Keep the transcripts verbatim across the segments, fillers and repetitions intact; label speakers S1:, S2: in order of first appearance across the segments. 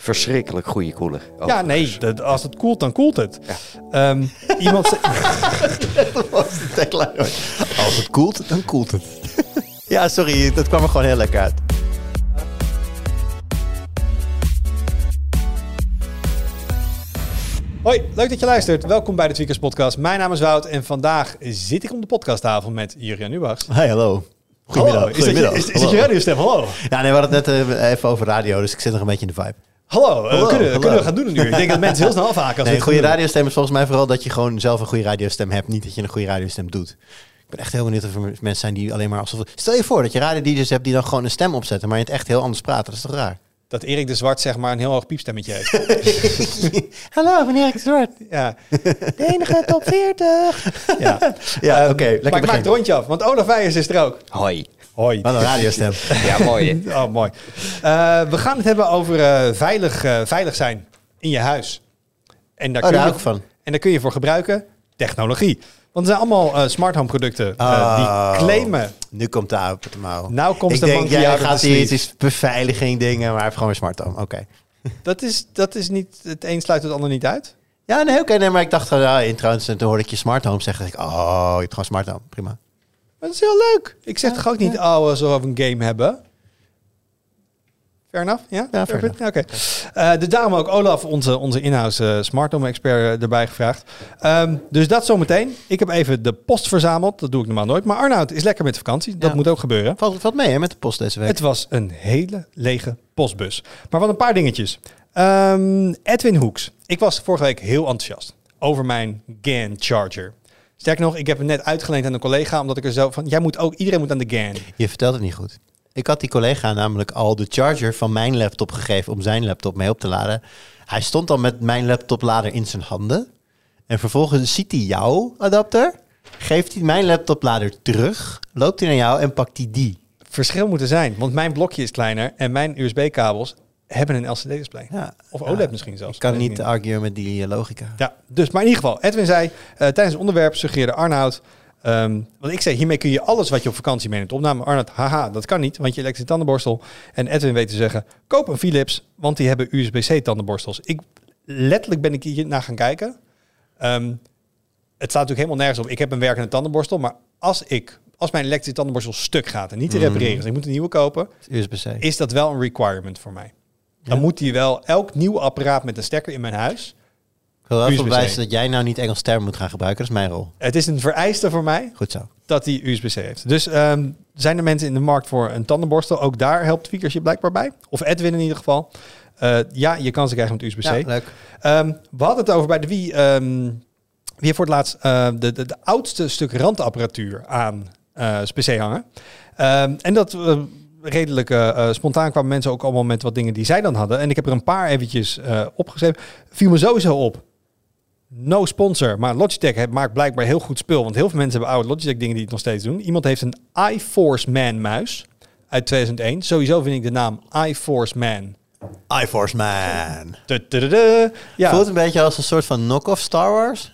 S1: Verschrikkelijk goede koeler.
S2: Oh, ja, nee, dat, als het koelt, dan koelt het. Ja. Um, iemand ze-
S3: dat was de tagline. Als het koelt, dan koelt het. Ja, sorry, dat kwam er gewoon heel lekker uit.
S2: Hoi, leuk dat je luistert. Welkom bij de Tweakers Podcast. Mijn naam is Wout en vandaag zit ik om de podcasttafel met Jurian Ubachs.
S3: Hi, hallo. Goedemiddag.
S2: Hallo. Is, Goedemiddag. Dat je, is, is het je radiostem? Hallo.
S3: Ja, nee, we hadden het net uh, even over radio, dus ik zit nog een beetje in de vibe.
S2: Hallo, uh, hallo, kunnen, hallo. kunnen we gaan doen nu? Ik denk dat mensen heel snel afhaken.
S3: Nee, een goede radiostem is volgens mij vooral dat je gewoon zelf een goede radiostem hebt, niet dat je een goede radiostem doet. Ik ben echt heel benieuwd of er mensen zijn die alleen maar alsof... Stel je voor dat je radio-D J's hebt die dan gewoon een stem opzetten, maar je het echt heel anders praten. Dat is toch raar?
S2: Dat Erik de Zwart zeg maar een heel hoog piepstemmetje heeft.
S3: Hallo, meneer Erik de Zwart.
S2: Ja. De enige top veertig. Ja,
S3: ja
S2: um,
S3: oké. Okay,
S2: maar ik maak het rondje af, want Olaf Weijers is er ook.
S1: Hoi.
S2: Hoi.
S3: Wat een radiostem.
S1: Ja, mooi.
S2: Oh, mooi. Uh, we gaan het hebben over uh, veilig, uh, veilig zijn in je huis. En daar,
S3: oh,
S2: kun
S3: daar
S2: je,
S3: hou ik van.
S2: En daar kun je voor gebruiken technologie. Want het zijn allemaal uh, smart home producten uh, oh, die claimen.
S3: Nu komt de aap op de mouw.
S2: Nou komt
S3: ik
S2: de
S3: denk,
S2: monkey
S3: jij
S2: out of
S3: gaat
S2: the
S3: hier, het is beveiliging dingen, maar hij heeft gewoon een smart home. Oké. Okay.
S2: Dat is, dat is niet, het een sluit het ander niet uit?
S3: Ja, nee, oké. Okay, nee, maar ik dacht gewoon, ja, in trouwens, toen hoorde ik je smart home zeggen. Ik, oh, je hebt gewoon smart home. Prima.
S2: Maar dat is heel leuk. Ik zeg ja, toch ook niet, ja. oh, zo we een game hebben. Fair enough? Ja,
S3: ja fair enough.
S2: Oké. Okay. Uh, dus daarom ook Olaf, onze, onze in-house uh, smart home expert, erbij gevraagd. Um, dus dat zometeen. Ik heb even de post verzameld. Dat doe ik normaal nooit. Maar Arnoud is lekker met vakantie. Dat ja. moet ook gebeuren.
S3: Valt, valt mee hè, met de post deze week.
S2: Het was een hele lege postbus. Maar wat een paar dingetjes. Um, Edwin Hoeks. Ik was vorige week heel enthousiast over mijn G A N charger. Sterker nog, ik heb hem net uitgeleend aan een collega, omdat ik er zo van, jij moet ook, iedereen moet aan de G A N.
S3: Je vertelt het niet goed. Ik had die collega namelijk al de charger van mijn laptop gegeven om zijn laptop mee op te laden. Hij stond al met mijn laptoplader in zijn handen. En vervolgens ziet hij jouw adapter, geeft hij mijn laptoplader terug, loopt hij naar jou en pakt hij die.
S2: Verschil moet er zijn, want mijn blokje is kleiner en mijn U S B-kabels hebben een L C D-display. Ja, of O L E D ja, misschien zelfs.
S3: Ik kan niet argueren met die uh, logica.
S2: Ja, dus maar in ieder geval, Edwin zei, uh, tijdens het onderwerp suggereerde Arnoud, um, want ik zei, hiermee kun je alles wat je op vakantie meeneemt opnemen. Arnoud, haha, dat kan niet, want je elektrische tandenborstel. En Edwin weet te zeggen, koop een Philips, want die hebben U S B C tandenborstels. Ik, letterlijk ben ik hier naar gaan kijken. Um, het staat natuurlijk helemaal nergens op. Ik heb een werkende tandenborstel, maar als ik... Als mijn elektrische tandenborstel stuk gaat en niet te repareren, mm. dus ik moet een nieuwe kopen,
S3: U S B C.
S2: Is dat wel een requirement voor mij. Dan ja. moet die wel, elk nieuw apparaat met een stekker in mijn huis.
S3: Ik wil wel even wijzen dat jij nou niet Engels termen moet gaan gebruiken. Dat is mijn rol.
S2: Het is een vereiste voor mij.
S3: Goed zo.
S2: Dat die U S B C heeft. Dus um, zijn er mensen in de markt voor een tandenborstel? Ook daar helpt Tweakers je blijkbaar bij. Of Edwin in ieder geval. Uh, ja, je kan ze krijgen met U S B C.
S3: Ja, leuk.
S2: Um, we hadden het over bij de Wii. Um, wie heeft voor het laatst uh, de, de, de oudste stuk randapparatuur aan uh, S P C hangen. Um, en dat... Uh, redelijk uh, spontaan kwamen mensen ook allemaal met wat dingen die zij dan hadden. En ik heb er een paar eventjes uh, opgeschreven. Viel me sowieso op. No sponsor, maar Logitech maakt blijkbaar heel goed spul. Want heel veel mensen hebben oude Logitech dingen die het nog steeds doen. Iemand heeft een iForce Man muis uit tweeduizend één. Sowieso vind ik de naam iForce Man.
S3: iForce Man.
S2: Ja.
S3: Voelt een beetje als een soort van knock-off Star Wars.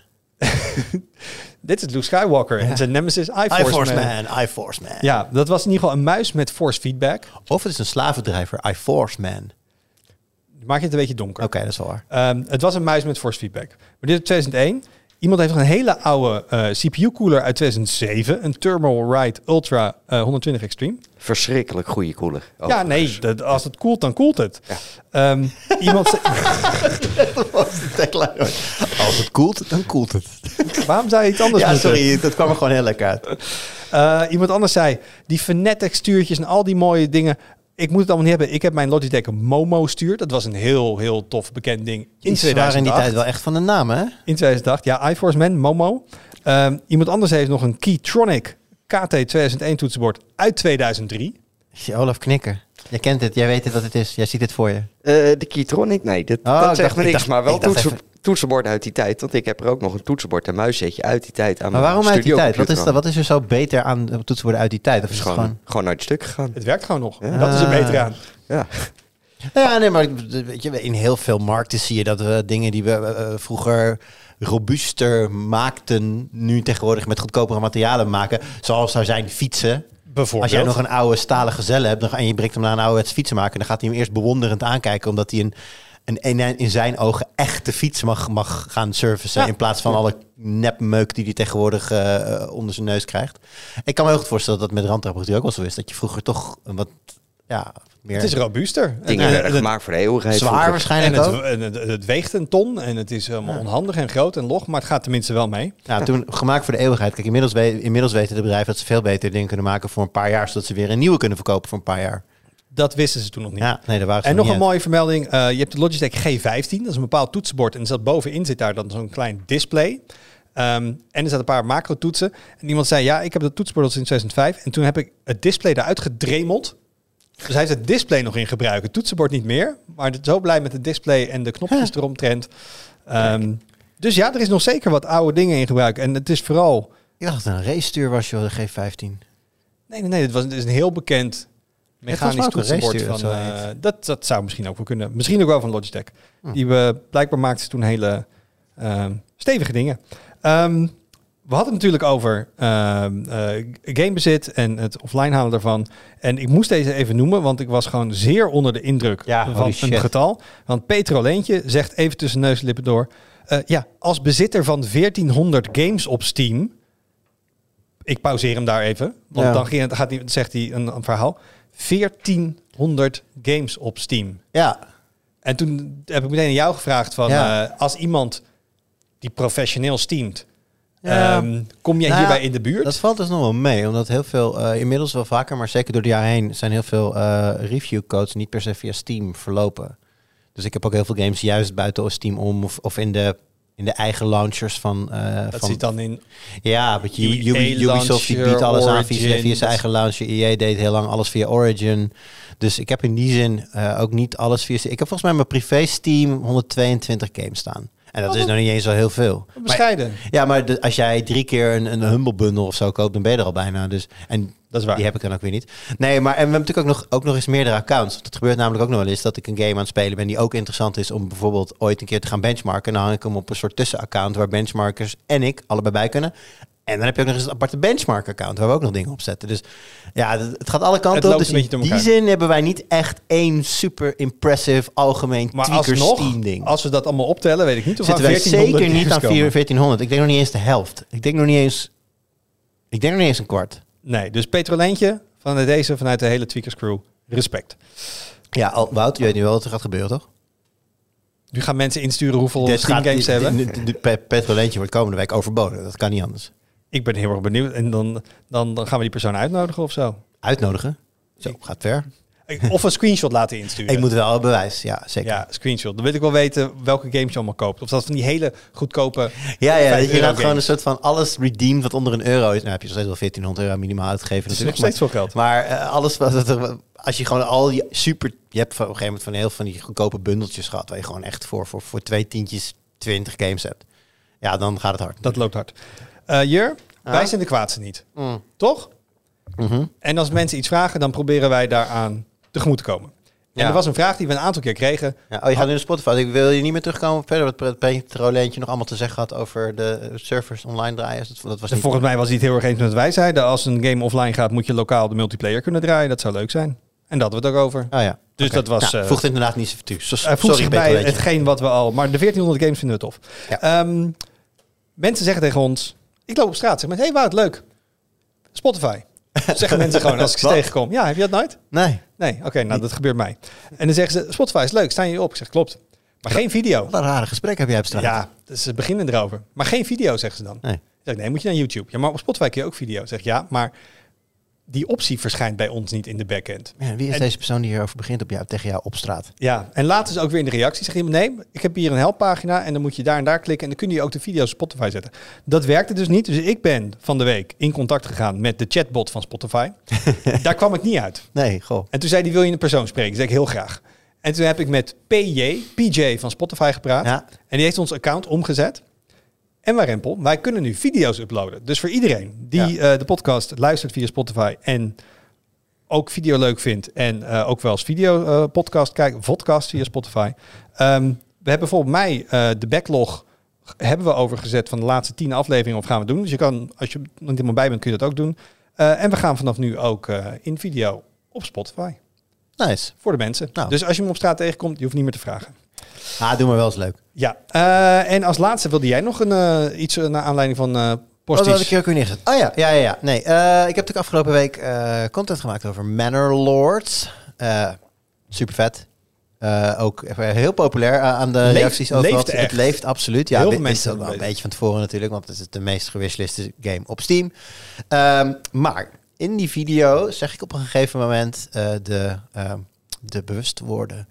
S2: Dit is Luke Skywalker ja. en zijn nemesis iForce,
S3: iForce
S2: Man.
S3: Man. iForce Man.
S2: Ja, dat was in ieder geval een muis met force feedback.
S3: Of het is een slavendrijver, iForce Man.
S2: Maak je het een beetje donker.
S3: Oké, okay, dat is wel waar.
S2: Um, het was een muis met force feedback. Maar dit is tweeduizend één. Iemand heeft nog een hele oude uh, C P U-cooler uit tweeduizend zeven. Een Thermalright Ultra uh, honderdtwintig Extreme.
S1: Verschrikkelijk goede koeler.
S2: Oh, ja, nee. Dat, als het koelt, dan koelt het. Ja. Um, iemand ze-
S3: dat was de tagline. Als het koelt, dan koelt het.
S2: Waarom zou je iets anders
S3: ja,
S2: moeten?
S3: sorry. Dat kwam er gewoon heel lekker uit.
S2: Uh, iemand anders zei, die Fanatec-stuurtjes en al die mooie dingen... Ik moet het allemaal niet hebben. Ik heb mijn Logitech Momo stuur. Dat was een heel, heel tof bekend ding in tweeduizend acht.
S3: waren in die tijd wel echt van de naam, hè?
S2: In tweeduizend acht, ja. iForce Man, Momo. Um, iemand anders heeft nog een Keytronic K T tweeduizend één toetsenbord uit tweeduizend drie.
S3: Olaf Knikker. Jij kent het, jij weet het wat het is. Jij ziet het voor je.
S1: Uh, de Keytronic? Nee, dat,
S3: oh,
S1: dat zegt
S3: dacht,
S1: me niks.
S3: dacht,
S1: maar wel toetsen,
S3: even...
S1: toetsenbord uit die tijd. Want ik heb er ook nog een toetsenbord en muissetje uit die tijd aan.
S3: Maar waarom uit die tijd? Wat is,
S1: dat,
S3: wat is er zo beter aan toetsenborden uit die tijd? Of is
S1: gewoon,
S3: het gewoon...
S1: gewoon uit het stuk gegaan.
S2: Het werkt gewoon nog.
S1: Ja.
S2: Dat is er beter aan.
S1: Ja.
S3: Ja, nee, maar weet je, in heel veel markten zie je dat we dingen die we uh, vroeger robuuster maakten, nu tegenwoordig met goedkopere materialen maken. Zoals zou zijn fietsen. Als jij nog een oude stalen gezelle hebt dan, en je brengt hem naar een oude fietsenmaker, dan gaat hij hem eerst bewonderend aankijken, omdat hij een een, in, in zijn ogen echte fiets mag, mag gaan servicen.
S2: Ja.
S3: In plaats van alle nepmeuk die hij tegenwoordig uh, onder zijn neus krijgt. Ik kan me heel goed voorstellen dat dat met randapparatuur ook wel zo is. Dat je vroeger toch een wat... Ja, meer...
S2: Het is robuuster.
S1: Dingen
S2: Het-
S1: werden
S2: het-
S1: gemaakt voor de eeuwigheid.
S3: Zwaar
S1: vroeger.
S3: waarschijnlijk
S2: en
S3: ook.
S2: het, en het, het weegt een ton en het is helemaal
S3: Ja.
S2: onhandig en groot en log, maar het gaat tenminste wel mee.
S3: Ja, toen gemaakt voor de eeuwigheid. Kijk, inmiddels, we, inmiddels weten de bedrijven dat ze veel beter dingen kunnen maken voor een paar jaar, zodat ze weer een nieuwe kunnen verkopen voor een paar jaar.
S2: Dat wisten ze toen nog niet.
S3: Ja, nee, daar waren ze
S2: En
S3: nog
S2: nog een
S3: niet
S2: mooie vermelding. Uh, je hebt de Logitech G vijftien. Dat is een bepaald toetsenbord. En er zat bovenin zit daar dan zo'n klein display. Um, en er zaten een paar macro-toetsen. En iemand zei, ja, ik heb dat toetsenbord al sinds tweeduizend vijf. En toen heb ik het display eruit gedremeld. Dus hij heeft het display nog in gebruik. Het toetsenbord niet meer. Maar zo blij met het display en de knopjes
S3: Huh.
S2: eromtrent. Um, dus ja, er is nog zeker wat oude dingen in gebruik. En het is vooral...
S3: Ik dacht dat het een race-stuur was, joh, de G vijftien.
S2: Nee, nee, nee. Het was het is een heel bekend mechanisch
S3: was ook een
S2: toetsenbord.
S3: racestuur,
S2: Van,
S3: dat zo
S2: uh,
S3: heet.
S2: dat, dat zou misschien ook wel kunnen. Misschien ook wel van Logitech.
S3: Hm.
S2: Die we blijkbaar maakten ze toen hele uh, stevige dingen. Um, we hadden het natuurlijk over uh, uh, gamebezit en het offline halen daarvan. En ik moest deze even noemen, want ik was gewoon zeer onder de indruk
S3: Ja,
S2: van
S3: holy
S2: een
S3: shit.
S2: getal. Want Petro Leentje zegt even tussen neus en lippen door. Uh, ja, als bezitter van veertienhonderd games op Steam. Ik pauzeer hem daar even. Want
S3: Ja.
S2: dan ging het, gaat hij, zegt hij een, een verhaal. veertienhonderd games op Steam.
S3: Ja,
S2: En toen heb ik meteen aan jou gevraagd van...
S3: Ja.
S2: Uh, als iemand die professioneel steamt...
S3: Ja.
S2: Um, kom jij
S3: Nou ja,
S2: hierbij in de buurt?
S3: dat valt dus nog wel mee. Omdat heel veel, uh, inmiddels wel vaker, maar zeker door de jaren heen, zijn heel veel uh, review codes niet per se via Steam verlopen. Dus ik heb ook heel veel games juist buiten Steam om of, of in de in de eigen launchers van... Uh,
S2: dat
S3: van
S2: zit dan in...
S3: ja, want U-
S2: E A
S3: Ubi- Ubisoft die
S2: launcher,
S3: biedt alles aan via,
S2: Origin,
S3: via zijn
S2: dat-
S3: eigen launcher. E A deed heel lang alles via Origin. Dus ik heb in die zin uh, ook niet alles via... Ik heb volgens mij mijn privé Steam honderdtweeëntwintig games staan. En dat
S2: Oh,
S3: is
S2: dat-
S3: nog niet eens zo heel veel. Maar,
S2: Bescheiden.
S3: ja, maar de, als jij drie keer een, een Humble Bundle of zo koopt, dan ben je er al bijna. Dus, en
S2: Dat is waar.
S3: die heb ik dan ook weer niet. Nee, maar en we hebben natuurlijk ook nog, ook nog eens meerdere accounts. Het gebeurt namelijk ook nog wel eens dat ik een game aan het spelen ben die ook interessant is om bijvoorbeeld ooit een keer te gaan benchmarken. En dan hang ik hem op een soort tussenaccount waar benchmarkers en ik allebei bij kunnen. En dan heb je ook nog eens een aparte benchmark-account waar we ook nog dingen op zetten. Dus ja, het het gaat alle
S2: Het
S3: kanten op.
S2: loopt
S3: Dus
S2: een beetje
S3: in
S2: door
S3: die
S2: elkaar.
S3: zin hebben wij niet echt één super impressive algemeen
S2: Maar
S3: tweaker
S2: alsnog,
S3: Steam ding.
S2: als we dat allemaal optellen, weet ik niet of
S3: Zitten wij zeker niet aan
S2: vier.
S3: veertienhonderd. Ik denk nog niet eens de helft. Ik denk nog niet eens... Ik denk nog niet eens een kwart.
S2: Nee, dus Petroleentje van deze vanuit de hele Tweakers crew. Respect.
S3: Ja, al, Wout, je weet nu wel wat er gaat gebeuren, toch?
S2: Nu gaan mensen insturen hoeveel
S3: Dit
S2: Steam
S3: gaat-
S2: games ze
S3: de-
S2: hebben.
S3: de- de- de pe- Petroleentje wordt komende week overboden. Dat kan niet anders.
S2: Ik ben heel erg benieuwd. En dan, dan, dan gaan we die persoon uitnodigen of zo.
S3: Uitnodigen? Zo, gaat ver.
S2: Of een screenshot laten insturen.
S3: Ik moet wel een bewijs, ja, zeker.
S2: Ja, screenshot. Dan wil ik wel weten welke games je allemaal koopt. Of dat van die hele goedkope...
S3: Ja, ja,
S2: vijf
S3: dat je
S2: euro
S3: laat gewoon een
S2: games.
S3: soort van alles redeemed wat onder een euro is. Nou heb je nog steeds wel veertienhonderd euro minimaal uitgegeven.
S2: Dat is nog
S3: natuurlijk,
S2: steeds veel geld.
S3: Maar uh, alles wat er, als je gewoon al je super, je hebt op een gegeven moment van heel van die goedkope bundeltjes gehad, waar je gewoon echt voor, voor, voor twee tientjes twintig games hebt. Ja, dan gaat het hard.
S2: Dat loopt hard. Uh, Jur,
S3: Ah.
S2: wij zijn de kwaadste niet.
S3: Mm.
S2: Toch?
S3: Mhm.
S2: En als mensen iets vragen, dan proberen wij daaraan tegemoet te komen. En
S3: Ja.
S2: er was een vraag die we een aantal keer kregen.
S3: Ja, oh, je gaat nu naar Spotify. Ik wil je niet meer terugkomen op verder wat Petroleentje nog allemaal te zeggen had over de servers online draaien. Dat, dat was
S2: En
S3: niet...
S2: volgens mij was hij het heel erg eens met wat wij zeiden. Als een game offline gaat, moet je lokaal de multiplayer kunnen draaien. Dat zou leuk zijn. En daar hadden we het ook over.
S3: Oh ja.
S2: Dus
S3: Oké.
S2: dat was...
S3: Nou,
S2: eh,
S3: voegt inderdaad niet zoveel toe. So-
S2: Hij voegt
S3: Sorry,
S2: zich bij
S3: Petroleentje.
S2: hetgeen wat we al... Maar de veertienhonderd games vinden we tof.
S3: Ja.
S2: Ehm, mensen zeggen tegen ons... Ik loop op straat. Zeg maar, hey Wout, leuk. Spotify. Zeggen mensen gewoon als ik ze
S3: Wat?
S2: tegenkom. Ja, heb je dat nooit?
S3: Nee.
S2: Nee, oké, nou dat gebeurt mij. En dan zeggen ze, Spotify is leuk, staan je op? Ik zeg, klopt. Maar geen video.
S3: Wat een rare gesprek heb jij op straat.
S2: Ja, dus ze beginnen erover. Maar geen video, zeggen ze dan.
S3: Nee.
S2: Ik zeg, nee, moet je naar YouTube. Ja, maar op Spotify kun je ook video. Ik zeg, ja, maar die optie verschijnt bij ons niet in de backend.
S3: Ja, wie is
S2: En-
S3: deze persoon die hierover begint op jou, tegen jou op straat?
S2: Ja, en later is ook weer in de reactie. Zeg je, nee, ik heb hier een helppagina en dan moet je daar en daar klikken en dan kun je ook de video's op Spotify zetten. Dat werkte dus niet. Dus ik ben van de week in contact gegaan met de chatbot van Spotify. Daar kwam ik niet uit.
S3: Nee, goh.
S2: En toen zei hij, wil je een persoon spreken? Dat zei ik heel graag. En toen heb ik met P J, P J van Spotify gepraat.
S3: Ja.
S2: En die heeft ons account omgezet. En waar Rempel, wij kunnen nu video's uploaden. Dus voor iedereen die eh, de podcast luistert via Spotify en ook video leuk vindt en eh, ook wel eens video eh, podcast kijkt, podcast via Spotify. Ehm, we hebben volgens mij eh, de backlog hebben we overgezet van de laatste tien afleveringen of gaan we doen. Dus je kan, als je er niet helemaal bij bent, kun je dat ook doen. Uh, en we gaan vanaf nu ook uh, in video op Spotify.
S3: Nice.
S2: Voor de mensen.
S3: Nou.
S2: Dus als je hem op straat tegenkomt, je hoeft niet meer te vragen.
S3: Ah, doe maar wel eens leuk.
S2: Ja, uh, en als laatste wilde jij nog een, uh, iets uh, naar aanleiding van uh, Posties.
S3: Wat had ik hier ook weer neergezet? Oh ja, ja, ja. ja. Nee, uh, ik heb natuurlijk afgelopen week uh, content gemaakt over Manor Lords. Uh, super vet. Uh, ook heel populair uh, aan de
S2: Leeft,
S3: reacties overal.
S2: Leeft
S3: het leeft absoluut. Ja,
S2: heel veel
S3: is
S2: mensen
S3: ook wel een beetje van tevoren natuurlijk, want het is de meest gewishliste game op Steam. Um, maar in die video zeg ik op een gegeven moment uh, de, uh, de bewustwoorden.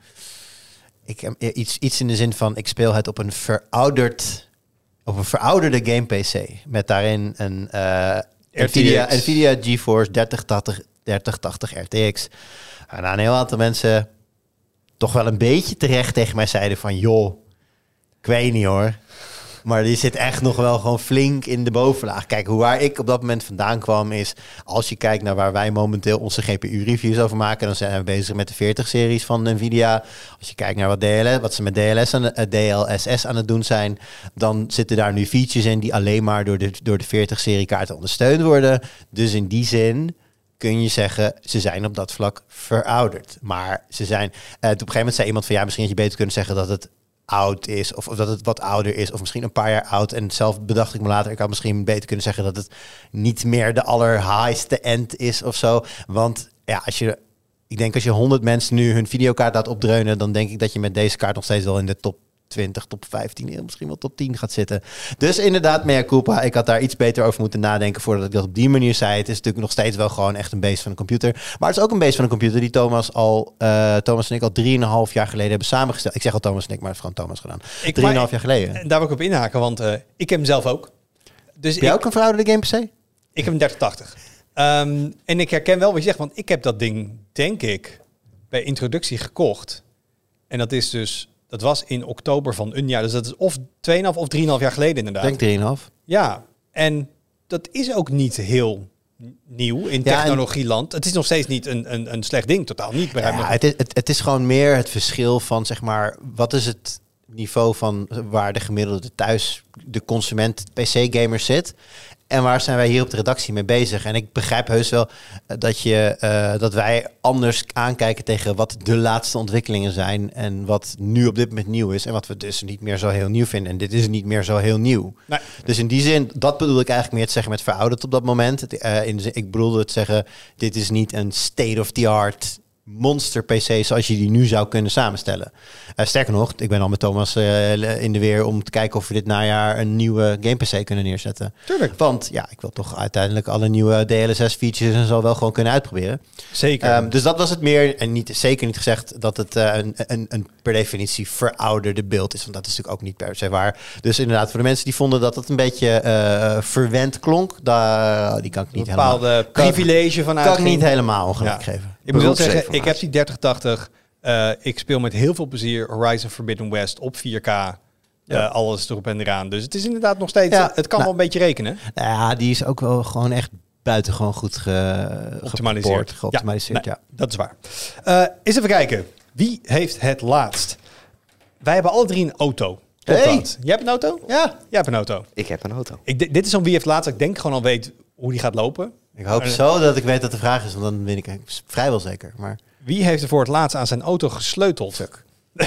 S3: Ik heb iets, iets in de zin van, ik speel het op een verouderd, op een verouderde game P C. Met daarin een uh, Nvidia, Nvidia GeForce dertig tachtig R T X. En een heel aantal mensen toch wel een beetje terecht tegen mij zeiden van, joh, ik weet niet hoor. Maar die zit echt nog wel gewoon flink in de bovenlaag. Kijk, hoe waar ik op dat moment vandaan kwam is, als je kijkt naar waar wij momenteel onze G P U-reviews over maken, dan zijn we bezig met de veertig-series van Nvidia. Als je kijkt naar wat, D L S, wat ze met D L S aan, D L S S aan het doen zijn, dan zitten daar nu features in die alleen maar door de, door de veertig-serie kaarten ondersteund worden. Dus in die zin kun je zeggen, ze zijn op dat vlak verouderd. Maar ze zijn, uh, op een gegeven moment zei iemand van, ja, misschien had je beter kunnen zeggen dat het oud is, of, of dat het wat ouder is, of misschien een paar jaar oud. En zelf bedacht ik me later, ik had misschien beter kunnen zeggen dat het niet meer de allerhighste end is of zo. Want ja, als je, ik denk als je honderd mensen nu hun videokaart laat opdreunen, dan denk ik dat je met deze kaart nog steeds wel in de top twintig, top vijftien, misschien wel top tien gaat zitten. Dus inderdaad, mea culpa. Ik had daar iets beter over moeten nadenken voordat ik dat op die manier zei. Het is natuurlijk nog steeds wel gewoon echt een beest van een computer. Maar het is ook een beest van een computer die Thomas al, uh, Thomas en ik al drieënhalf jaar geleden hebben samengesteld. Ik zeg al Thomas en ik, maar het heeft gewoon Thomas gedaan. Drieënhalf jaar geleden.
S2: En daar wil ik op inhaken, want uh, ik heb hem zelf ook. Dus
S3: heb jij
S2: ik,
S3: ook een verouderde game P C?
S2: Ik heb een dertig tachtig. Um, en ik herken wel wat je zegt, want ik heb dat ding, denk ik, bij introductie gekocht. En dat is dus, dat was in oktober van een jaar. Dus dat is of twee komma vijf of drie komma vijf jaar geleden inderdaad.
S3: Ik denk drie komma vijf.
S2: Ja, en dat is ook niet heel nieuw in
S3: ja,
S2: technologieland. Het is nog steeds niet een, een, een slecht ding, totaal niet.
S3: Ja, het, is, het, het is gewoon meer het verschil van, zeg maar, wat is het niveau van waar de gemiddelde thuis, de consument P C-gamer zit. En waar zijn wij hier op de redactie mee bezig? En ik begrijp heus wel dat, je, uh, dat wij anders aankijken tegen wat de laatste ontwikkelingen zijn. En wat nu op dit moment nieuw is. En wat we dus niet meer zo heel nieuw vinden. En dit is niet meer zo heel nieuw. Nee. Dus in die zin, dat bedoel ik eigenlijk meer te zeggen met verouderd op dat moment. Het, uh, in de zin, ik bedoelde het zeggen, dit is niet een state-of-the-art monster P C zoals je die nu zou kunnen samenstellen. Uh, sterker nog, ik ben al met Thomas uh, in de weer om te kijken of we dit najaar een nieuwe game P C kunnen neerzetten.
S2: Tuurlijk.
S3: Want ja, ik wil toch uiteindelijk alle nieuwe D L S S features en zo wel gewoon kunnen uitproberen.
S2: Zeker.
S3: Um, dus dat was het meer, en niet, zeker niet gezegd dat het uh, een, een, een per definitie verouderde beeld is, want dat is natuurlijk ook niet per se waar. Dus inderdaad, voor de mensen die vonden dat het een beetje uh, verwend klonk, daar, die kan ik niet
S2: een bepaalde
S3: helemaal...
S2: privilege van
S3: kan
S2: uitging.
S3: ik niet helemaal ongelijk
S2: ja.
S3: geven.
S2: Ik moet wel zeggen, ik heb die dertig tachtig. Uh, ik speel met heel veel plezier Horizon Forbidden West op vier K. Ja. Uh, alles erop en eraan. Dus het is inderdaad nog steeds... Ja, het kan nou, wel een beetje rekenen.
S3: Nou ja, die is ook wel gewoon echt buitengewoon goed ge,
S2: geoptimaliseerd.
S3: geoptimaliseerd, ja.
S2: ja. Nee, dat is waar. Uh, eens even kijken. Wie heeft het laatst? Wij hebben alle drie een auto.
S3: Hey.
S2: Jij hebt een auto?
S3: Ja.
S2: Jij hebt een auto.
S1: Ik heb een auto.
S2: Ik, dit is zo'n wie heeft laatst. Ik denk gewoon al weet hoe die gaat lopen.
S3: Ik hoop zo dat ik weet dat de vraag is, want dan ben ik vrijwel zeker. Maar
S2: wie heeft er voor het laatst aan zijn auto gesleuteld?
S3: Fuck.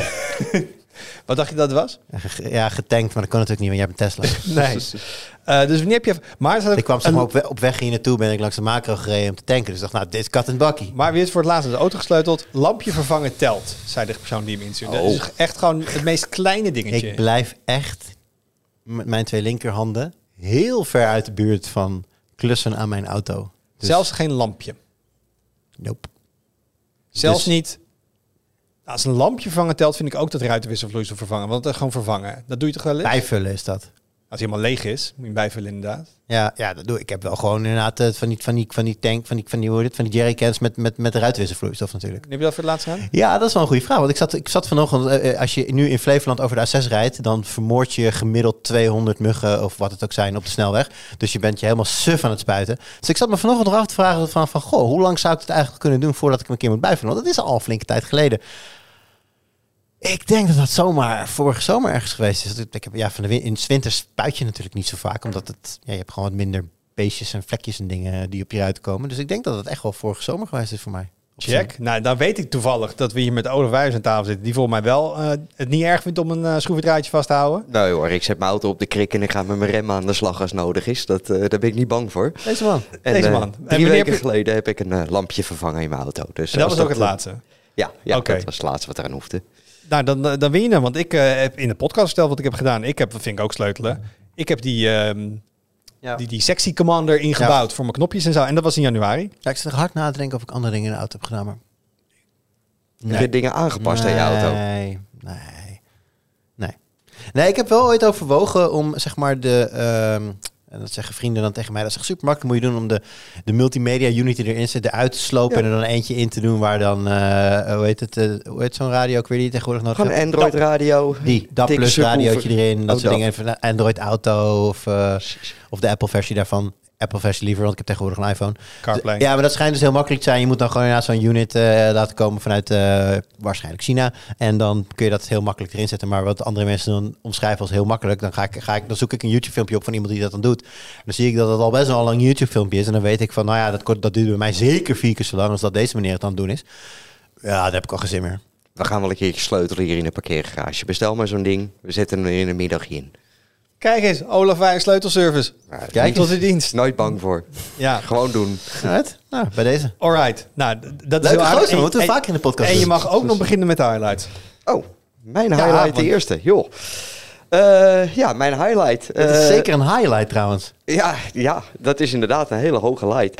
S2: Wat dacht je dat het was?
S3: Ja, getankt, maar dat kan natuurlijk niet, want jij hebt een Tesla.
S2: Nee. uh, dus wanneer heb je... Maar
S3: ik kwam zeg maar op, weg, op weg hier naartoe, ben ik langs de macro gereden om te tanken. Dus ik dacht, nou, dit is kat en bakkie.
S2: Maar wie heeft voor het laatst aan de auto gesleuteld? Lampje vervangen telt, zei de persoon die hem instuurde. Oh. Dat is echt gewoon het meest kleine dingetje.
S3: Ik blijf echt met mijn twee linkerhanden heel ver uit de buurt van klussen aan mijn auto.
S2: Dus zelfs geen lampje?
S3: Nope.
S2: Zelfs
S3: dus,
S2: niet... Als een lampje vervangen telt, vind ik ook dat ruitenwisselvloeistof vervangen. Want dat is gewoon vervangen. Dat doe je toch wel eens?
S3: Bijvullen is dat.
S2: Als hij helemaal leeg is, moet je hem bijvullen inderdaad.
S3: Ja, ja, dat doe ik. Ik heb wel gewoon inderdaad uh, van die van die van die tank, van die van die hoe heet het, van die jerrycans met met met de ruitenwisselvloeistof natuurlijk.
S2: Heb je dat voor het laatst gedaan?
S3: Ja, dat is wel een goede vraag. Want ik zat ik zat vanochtend, uh, als je nu in Flevoland over de A zes rijdt, dan vermoord je gemiddeld tweehonderd muggen of wat het ook zijn op de snelweg. Dus je bent je helemaal suf aan het spuiten. Dus ik zat me vanochtend nog af te vragen van van goh, hoe lang zou ik het eigenlijk kunnen doen voordat ik hem een keer moet bijvullen? Want dat is al een flinke tijd geleden. Ik denk dat dat zomaar vorige zomer ergens geweest is. Ik heb, ja, van de win- in 's winters spuit je natuurlijk niet zo vaak, omdat het, ja, je hebt gewoon wat minder beestjes en vlekjes en dingen die op je ruiten komen. Dus ik denk dat het echt wel vorige zomer geweest is voor mij.
S2: Check. Nou, dan weet ik toevallig dat we hier met Olaf Wijs aan tafel zitten. Die volgens mij wel uh, het niet erg vindt om een uh, schroevendraadje vast te houden.
S1: Nee hoor, ik zet mijn auto op de krik en ik ga met mijn remmen aan de slag als nodig is. Dat, uh, daar ben ik niet bang voor.
S3: Deze man.
S1: En,
S2: Deze
S1: uh,
S2: man.
S1: Drie
S2: en
S1: weken
S2: je...
S1: geleden heb ik een uh, lampje vervangen in mijn auto. Dus
S2: en dat was ook
S1: dat,
S2: het laatste?
S1: Ja, ja
S2: okay.
S1: dat was het laatste wat eraan hoefde.
S2: Nou, dan, dan win je hem. Want ik uh, heb in de podcast verteld wat ik heb gedaan. Ik heb, dat vind ik ook sleutelen. Ik heb die... Um, Ja. Die, die sexy commander ingebouwd ja. voor mijn knopjes en zo. En dat was in januari.
S3: Ja, ik zit er hard na te denken of ik andere dingen in de auto heb gedaan. Maar...
S1: Nee. Heb je dingen aangepast
S3: nee,
S1: aan je auto?
S3: Nee, nee. Nee. Nee, ik heb wel ooit overwogen om zeg maar de... Um, en dat zeggen vrienden dan tegen mij. Dat is echt super makkelijk. Moet je doen om de, de multimedia unit die erin zit eruit te slopen. Ja. En er dan eentje in te doen waar dan... Uh, hoe heet het? Uh, hoe heet zo'n radio? Ik weet niet tegenwoordig nog.
S1: Gewoon Android radio.
S3: Die, D A B plus radiootje erin. Dat oh, soort dingen. Even Android Auto of, uh, of de Apple versie daarvan. Apple versie liever, want ik heb tegenwoordig een iPhone.
S2: CarPlay.
S3: Ja, maar dat schijnt dus heel makkelijk te zijn. Je moet dan gewoon inderdaad zo'n unit uh, laten komen vanuit uh, waarschijnlijk China. En dan kun je dat heel makkelijk erin zetten. Maar wat andere mensen dan omschrijven als heel makkelijk, dan, ga ik, ga ik, dan zoek ik een YouTube-filmpje op van iemand die dat dan doet. Dan zie ik dat het al best wel een lang YouTube-filmpje is. En dan weet ik van, nou ja, dat, dat duurt bij mij zeker vier keer zo lang als dat deze meneer het aan het doen is. Ja, daar heb ik al geen zin meer.
S1: We gaan wel een keertje sleutelen hier in de parkeergarage. Bestel maar zo'n ding. We zetten hem in de middag in.
S2: Kijk eens, Olaf Wijs sleutelservice.
S1: Nou,
S2: Kijk tot de dienst.
S1: Nooit bang voor. Ja. Gewoon doen.
S3: Right. Nou, bij deze.
S2: Alright. Nou, dat is
S3: leuke
S2: heel
S3: gozer, we moeten vaak in de podcast.
S2: En je mag ook nog beginnen met de highlights.
S1: Oh, mijn highlight ja, want... de eerste. Joh. Uh, ja, mijn highlight.
S3: Het is uh, zeker een highlight trouwens.
S1: Ja, ja, dat is inderdaad een hele hoge light.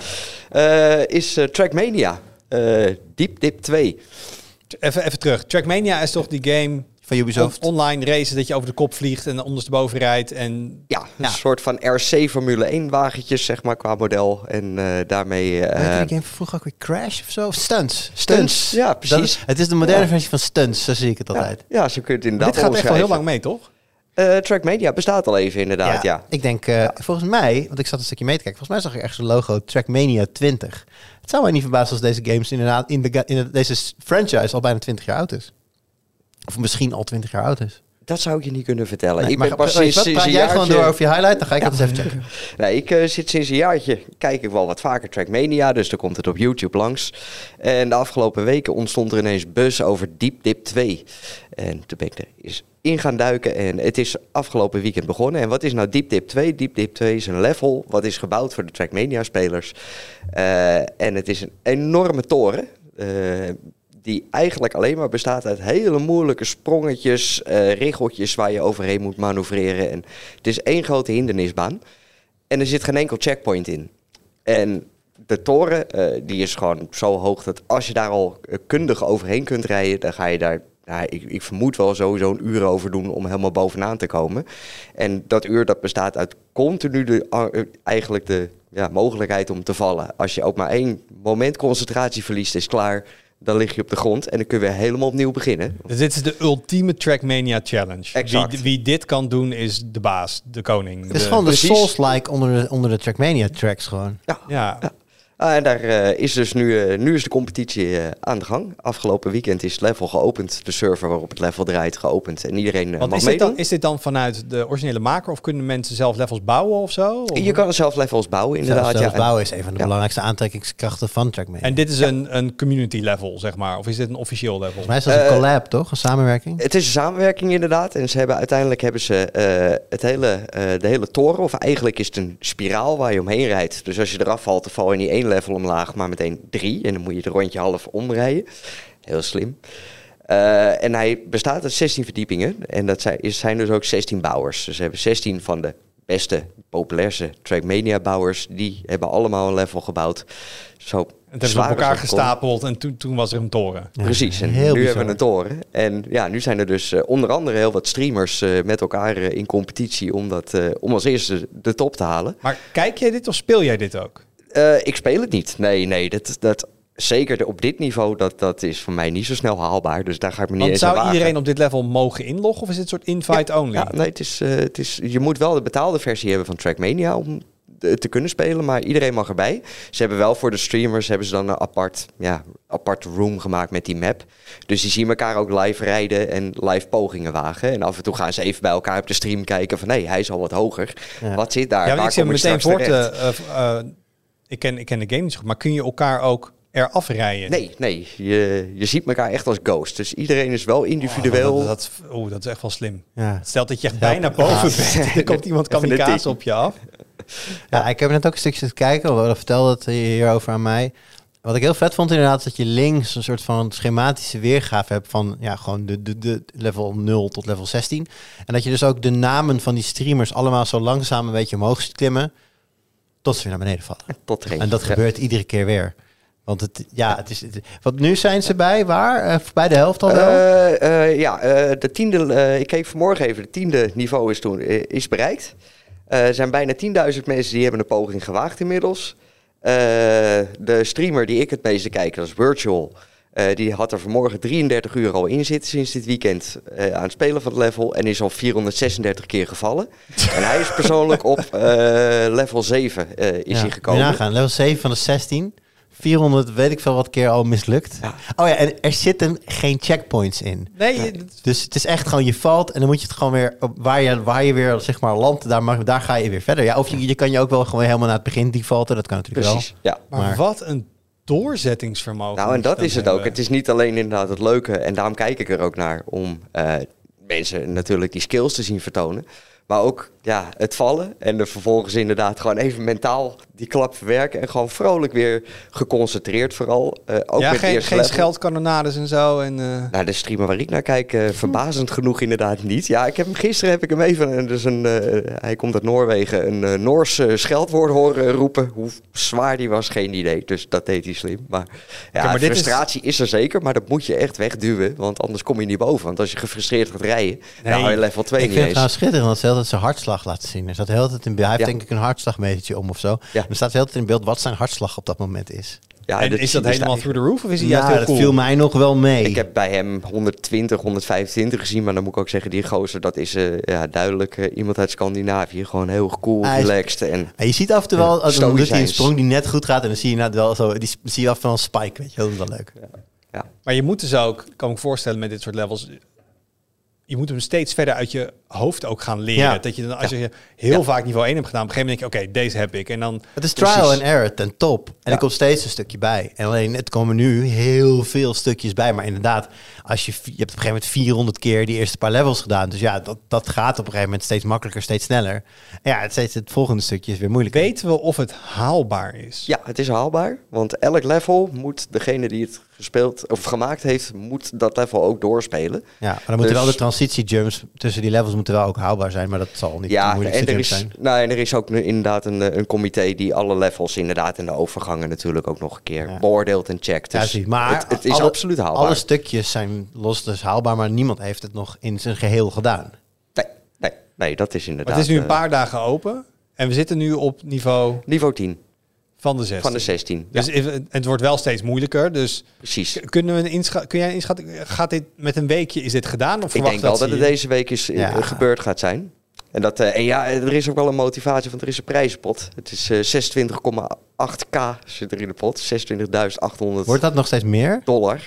S1: Uh, is uh, Trackmania. Uh, Deep Dip twee.
S2: Even, even terug. Trackmania is toch die game...
S3: van Ubisoft.
S2: On- online racen dat je over de kop vliegt en ondersteboven rijdt. En...
S1: Ja, een ja. soort van R C Formule één wagentjes, zeg maar, qua model. En uh, daarmee... Uh,
S3: Weet je die game vroeger ook weer Crash of zo? Stunts. Stunts.
S1: Stunts, ja, precies.
S3: Is, het is de moderne
S1: ja.
S3: versie van Stunts, zo zie ik het altijd.
S1: Ja, ja zo kun je het inderdaad
S2: dit gaat echt al heel lang mee, toch?
S1: Uh, Trackmania bestaat al even, inderdaad, ja.
S3: ja. Ik denk, uh, ja. volgens mij, want ik zat een stukje mee te kijken, volgens mij zag ik ergens een logo Trackmania twintig. Het zou mij niet verbazen als deze games inderdaad, in, de, in de, deze franchise al bijna twintig jaar oud is. Of misschien al twintig jaar oud is.
S1: Dat zou ik je niet kunnen vertellen.
S3: Nee,
S1: ik
S3: maar
S1: ben pas
S3: sinds,
S1: sinds,
S3: sinds
S1: sinds
S3: jij
S1: een jaartje...
S3: gewoon door over je highlight, dan ga ik ja. dat eens even checken.
S1: Nee, ik uh, zit sinds een jaartje, kijk ik wel wat vaker Trackmania, dus dan komt het op YouTube langs. En de afgelopen weken ontstond er ineens buzz over Deep Dip twee. En toen ben ik er eens in gaan duiken en het is afgelopen weekend begonnen. En wat is nou Deep Dip twee? Deep Dip twee is een level wat is gebouwd voor de Trackmania-spelers. Uh, en het is een enorme toren. Uh, die eigenlijk alleen maar bestaat uit hele moeilijke sprongetjes, uh, riggeltjes waar je overheen moet manoeuvreren. En het is één grote hindernisbaan. En er zit geen enkel checkpoint in. En de toren, uh, die is gewoon zo hoog dat als je daar al uh, kundig overheen kunt rijden, dan ga je daar, nou, ik, ik vermoed wel sowieso een uur over doen om helemaal bovenaan te komen. En dat uur dat bestaat uit continu de, uh, eigenlijk de ja, mogelijkheid om te vallen. Als je ook maar één moment concentratie verliest, is klaar. Dan lig je op de grond en dan kun je weer helemaal opnieuw beginnen.
S2: Dus dit is de ultieme Trackmania challenge.
S1: Exact.
S2: Wie, wie dit kan doen is de baas, de koning.
S3: Het is
S2: de...
S3: gewoon de
S1: Precies.
S3: Souls-like onder de, onder de Trackmania tracks gewoon.
S1: Ja,
S2: ja.
S1: ja. Uh, en daar uh, is dus nu, uh, nu is de competitie uh, aan de gang. Afgelopen weekend is het level geopend. De server waarop het level draait geopend. En iedereen uh,
S2: Want
S1: mag
S2: is dit,
S1: meedoen.
S2: dan, is dit dan vanuit de originele maker of kunnen mensen zelf levels bouwen of zo? Of?
S1: Je kan zelf levels bouwen inderdaad.
S3: Zelfs
S1: ja.
S3: bouwen is een van de
S1: ja.
S3: belangrijkste aantrekkingskrachten van Trackmania.
S2: En dit is ja. een, een community level, zeg maar? Of is dit een officieel level?
S3: Volgens mij is dat een
S1: Uh,
S3: collab, toch? Een samenwerking?
S1: Het is een samenwerking inderdaad. En ze hebben uiteindelijk hebben ze uh, het hele, uh, de hele toren, of eigenlijk is het een spiraal waar je omheen rijdt. Dus als je eraf valt, dan val je niet één level omlaag, maar meteen drie. En dan moet je het rondje half omrijden. Heel slim. Uh, en hij bestaat uit zestien verdiepingen. En dat zijn, zijn dus ook zestien bouwers. Dus ze hebben zestien van de beste, populairste Trackmania-bouwers. Die hebben allemaal een level gebouwd. Zo
S2: en hebben ze op elkaar
S1: kon.
S2: gestapeld en toen, toen was er een toren.
S3: Ja,
S1: Precies, en nu
S3: heel bizar.
S1: hebben we een toren. En ja, nu zijn er dus uh, onder andere heel wat streamers uh, met elkaar uh, in competitie om, dat, uh, om als eerste de top te halen.
S2: Maar kijk jij dit of speel jij dit ook?
S1: Uh, ik speel het niet. Nee, nee, dat, dat, zeker op dit niveau, dat, dat is voor mij niet zo snel haalbaar. Dus daar ga ik me niet
S2: Want
S1: eens aan
S2: zou
S1: wagen.
S2: iedereen op dit level mogen inloggen of is dit een soort invite
S1: ja,
S2: only?
S1: Ja, nee, het is, uh, het is, je moet wel de betaalde versie hebben van Trackmania om de, te kunnen spelen, maar iedereen mag erbij. Ze hebben wel voor de streamers hebben ze dan een apart, ja, apart room gemaakt met die map. Dus die zien elkaar ook live rijden en live pogingen wagen. En af en toe gaan ze even bij elkaar op de stream kijken van, hé, hey, hij is al wat hoger.
S3: Ja.
S1: Wat zit daar?
S2: Ja,
S1: Waar
S2: ik zie
S1: kom
S2: me
S1: ik
S2: meteen
S1: straks
S2: voor te...
S1: terecht?
S2: Uh, uh, ik, ken, ik ken de game niet zo goed, maar kun je elkaar ook eraf rijden.
S1: Nee, nee. Je, je ziet elkaar echt als ghost. Dus iedereen is wel individueel.
S2: Oh, dat, dat, oh, dat is echt wel slim.
S3: Ja.
S2: Stel dat je echt bijna boven bent. Dan komt iemand
S1: Even een
S2: kamikaze
S1: tikkie.
S2: op je af.
S3: Ja, ik heb net ook een stukje te kijken. We vertelde het hierover aan mij. Wat ik heel vet vond inderdaad, is dat je links een soort van schematische weergave hebt van ja, gewoon de, de, de level nul tot level zestien. En dat je dus ook de namen van die streamers allemaal zo langzaam een beetje omhoog ziet klimmen, tot ze weer naar beneden vallen.
S1: Tot er
S3: En dat
S1: ja.
S3: gebeurt iedere keer weer. Want het, ja, het is. Het, want nu zijn ze bij waar? Uh, bij de helft al wel?
S1: Uh, uh, ja, uh, de tiende. Uh, ik keek vanmorgen even. De tiende niveau is toen uh, is bereikt. Uh, er zijn bijna tienduizend mensen die hebben een poging gewaagd inmiddels. Uh, de streamer die ik het meeste kijk, dat is Virtual. Uh, die had er vanmorgen drieëndertig uur al in zitten sinds dit weekend uh, aan het spelen van het level. En is al vierhonderdzesendertig keer gevallen. En hij is persoonlijk op uh, level zeven uh, is
S3: ja,
S1: hij gekomen.
S3: Moet je nagaan, level zeven van de zestien. vierhonderd weet ik veel wat keer al mislukt.
S1: Ja.
S3: Oh ja, en er zitten geen checkpoints in.
S2: Nee,
S1: Nee.
S2: dat-
S3: Dus het is echt gewoon, je valt en dan moet je het gewoon weer, op waar je, waar je weer zeg maar landt, daar, mag, daar ga je weer verder. Ja, of je, je kan je ook wel gewoon helemaal naar het begin defaulten, dat kan natuurlijk
S1: Precies, ja.
S2: maar,
S3: Maar-
S2: wat een doorzettingsvermogen.
S1: Nou, en
S2: moet je
S1: dat
S2: dan
S1: is het ook.
S2: hebben.
S1: Het is niet alleen inderdaad het leuke, en daarom kijk ik er ook naar, om uh, mensen natuurlijk die skills te zien vertonen. Maar ook ja, het vallen en er vervolgens inderdaad gewoon even mentaal die klap verwerken. En gewoon vrolijk weer geconcentreerd vooral. Uh, ook
S2: ja,
S1: met
S2: geen,
S1: eerste
S2: geen
S1: level.
S2: scheldkanonades en zo. En, uh...
S1: Nou, de streamer waar ik naar kijk, uh, verbazend genoeg inderdaad niet. Ja, ik heb hem gisteren heb ik hem even, uh, dus een, uh, hij komt uit Noorwegen, een uh, Noors uh, scheldwoord horen roepen. Hoe zwaar die was, geen idee. Dus dat deed hij slim. Maar ja,
S2: Oké, maar dit
S1: frustratie is... is er zeker, maar dat moet je echt wegduwen. Want anders kom je niet boven. Want als je gefrustreerd gaat rijden,
S2: Nee.
S1: dan haal je level twee
S3: Ik
S1: niet
S3: vind het
S1: eens.
S3: trouwens schitterend dat ze altijd zijn hartslag laten zien. Er staat de hele tijd in beeld, hij heeft
S1: Ja.
S3: denk ik een hartslagmetertje om of zo.
S1: Ja.
S3: Er staat de hele tijd in beeld wat zijn hartslag op dat moment is.
S1: Ja,
S2: en
S1: dat
S2: is dat
S1: zie je
S2: helemaal
S1: stijgen.
S2: through the roof of is hij juist
S3: Ja,
S2: heel
S3: dat
S2: cool?
S3: viel mij nog wel mee.
S1: Ik heb bij hem honderdtwintig, honderdvijfentwintig gezien, maar dan moet ik ook zeggen, die gozer, dat is uh, ja, duidelijk uh, iemand uit Scandinavië. Gewoon heel cool,
S3: Hij is-
S1: relaxed. En
S3: En je ziet af en toe wel, als dan doet hij een
S1: Stoïcijns.
S3: sprong die net goed gaat en dan zie je nou wel zo, die s- zie je af van een spike, weet je, dat is wel leuk.
S1: ja.
S2: Maar je moet dus ook, kan ik me voorstellen met dit soort levels, je moet hem steeds verder uit je hoofd ook gaan leren.
S3: Ja.
S2: Dat je dan, als je heel
S1: Ja.
S2: vaak niveau één hebt gedaan, op een gegeven moment denk je, oké, deze heb ik. En dan,
S3: Het is trial
S1: Precies.
S3: and error ten top. En
S1: Ja.
S3: er komt steeds een stukje bij. En alleen, het komen nu heel veel stukjes bij. Maar inderdaad, als je, je hebt op een gegeven moment vierhonderd keer die eerste paar levels gedaan. Dus ja, dat, dat gaat op een gegeven moment steeds makkelijker, steeds sneller. En ja, het, steeds, het volgende stukje is weer moeilijker.
S2: weten we of het haalbaar is?
S1: Ja, het is haalbaar, want elk level moet degene die het gespeeld of gemaakt heeft, moet dat level ook doorspelen.
S3: Ja, maar dan moeten
S1: Dus-
S3: wel de transitiejumps tussen die levels moeten wel ook haalbaar zijn. Maar dat zal niet de
S1: Ja,
S3: moeilijkste
S1: en er
S3: jumps
S1: is,
S3: zijn.
S1: nou, en er is ook nu inderdaad een, eh, een comité die alle levels inderdaad en de overgangen natuurlijk ook nog een keer
S3: Ja.
S1: beoordeelt en checkt.
S3: Ja,
S1: Dus
S3: zie, maar
S1: het, het is
S3: alle-
S1: absoluut haalbaar.
S3: Alle stukjes zijn los dus haalbaar, maar niemand heeft het nog in zijn geheel gedaan.
S1: Nee, nee, nee, dat is
S2: Maar
S1: inderdaad...
S2: het is nu een
S1: eh,
S2: paar dagen open en we zitten nu op niveau
S1: niveau tien
S2: van de zestien.
S1: van de zestien.
S2: Dus
S1: Ja,
S2: if- het wordt wel steeds moeilijker. Dus
S1: precies.
S2: kunnen we een inscha- kun jij een inschatting, gaat dit met een weekje, is dit gedaan? Of
S1: Ik
S2: verwacht
S1: denk wel dat
S2: ze
S1: het
S2: hier-
S1: deze week is, eh,
S3: Ja.
S1: gebeurd gaat zijn. En, dat, eh, en ja, er is ook wel een motivatie, want er is een prijzenpot. Het is eh, zesentwintig komma acht k zit er in de pot. zesentwintigduizend achthonderd
S3: Wordt dat nog steeds meer?
S1: dollar.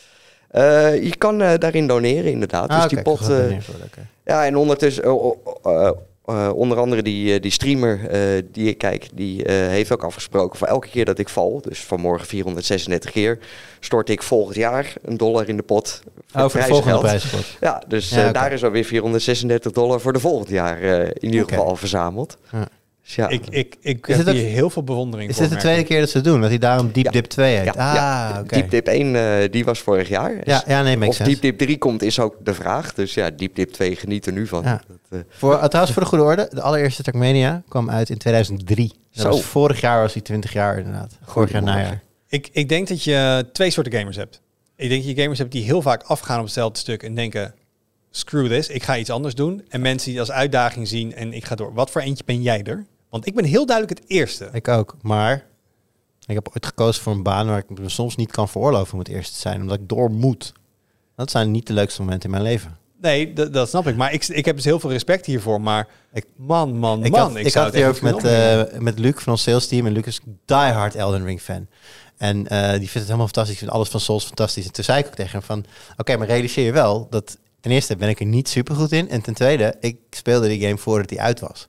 S1: Eh, je kan eh, daarin doneren, inderdaad.
S3: Ah,
S1: dus
S3: oké,
S1: die pot...
S3: ik ga het
S1: eh,
S3: niet voor, oké.
S1: ja, en ondertussen... oh, oh, oh, eh, eh, onder andere die, eh, die streamer eh, die ik kijk, die eh, heeft ook afgesproken voor elke keer dat ik val, dus vanmorgen vierhonderdzesendertig keer, stort ik volgend jaar een dollar in de pot.
S3: Oh, voor de volgende prijzenpot.
S1: Ja, dus
S3: Ja,
S1: eh,
S3: oké.
S1: daar is alweer vierhonderdzesendertig dollar voor de volgend jaar eh, in ieder
S3: Oké.
S1: geval al verzameld.
S3: Ja.
S1: Dus ja,
S2: Ik, ik, ik
S3: Is
S2: heb
S3: dit ook-
S2: hier heel veel bewondering
S3: Is
S2: voor.
S3: dit de
S2: merk
S3: tweede
S2: ik.
S3: keer dat ze het doen? Dat hij daarom Deep
S1: Ja.
S3: Dip twee heet?
S1: ja,
S3: ah,
S1: ja.
S3: oké.
S1: Deep Dip één, eh, die was vorig jaar.
S3: Ja, ja, nee, makes
S1: of
S3: sense.
S1: Deep Dip drie komt is ook de vraag. Dus ja, Deep Dip twee geniet er nu van.
S3: Ja.
S1: Dat, eh,
S3: Voor, uh, trouwens, voor de goede orde, de allereerste Trackmania kwam uit in tweeduizend drie. Dat
S1: Zo.
S3: was vorig jaar was hij twintig jaar inderdaad. Vorig jaar
S1: Goedemorgen.
S3: najaar.
S2: Ik, ik denk dat je twee soorten gamers hebt. Ik denk dat je gamers hebt die heel vaak afgaan op hetzelfde stuk en denken, screw this, ik ga iets anders doen. En mensen die als uitdaging zien en ik ga door. Wat voor eentje ben jij er? Want ik ben heel duidelijk het eerste.
S3: Ik ook, maar ik heb ooit gekozen voor een baan waar ik me soms niet kan veroorloven om het eerste te zijn, omdat ik door moet. Dat zijn niet de leukste momenten in mijn leven.
S2: Nee, d- dat snap ik. Maar ik, ik heb dus heel veel respect hiervoor. Maar
S3: Ik-
S2: man, man,
S3: Ik
S2: man.
S3: had, ik
S2: zou
S3: had
S2: het
S3: het
S2: echt
S3: hier ook
S2: niet
S3: met,
S2: kunnen opbrengen.
S3: eh, met Luc van ons sales team. En Luc is diehard Elden Ring fan. En eh, die vindt het helemaal fantastisch. Die vindt alles van Souls fantastisch. En toen zei ik ook tegen hem van, oké, maar realiseer je wel dat ten eerste ben ik er niet super goed in. En ten tweede, ik speelde die game voordat die uit was.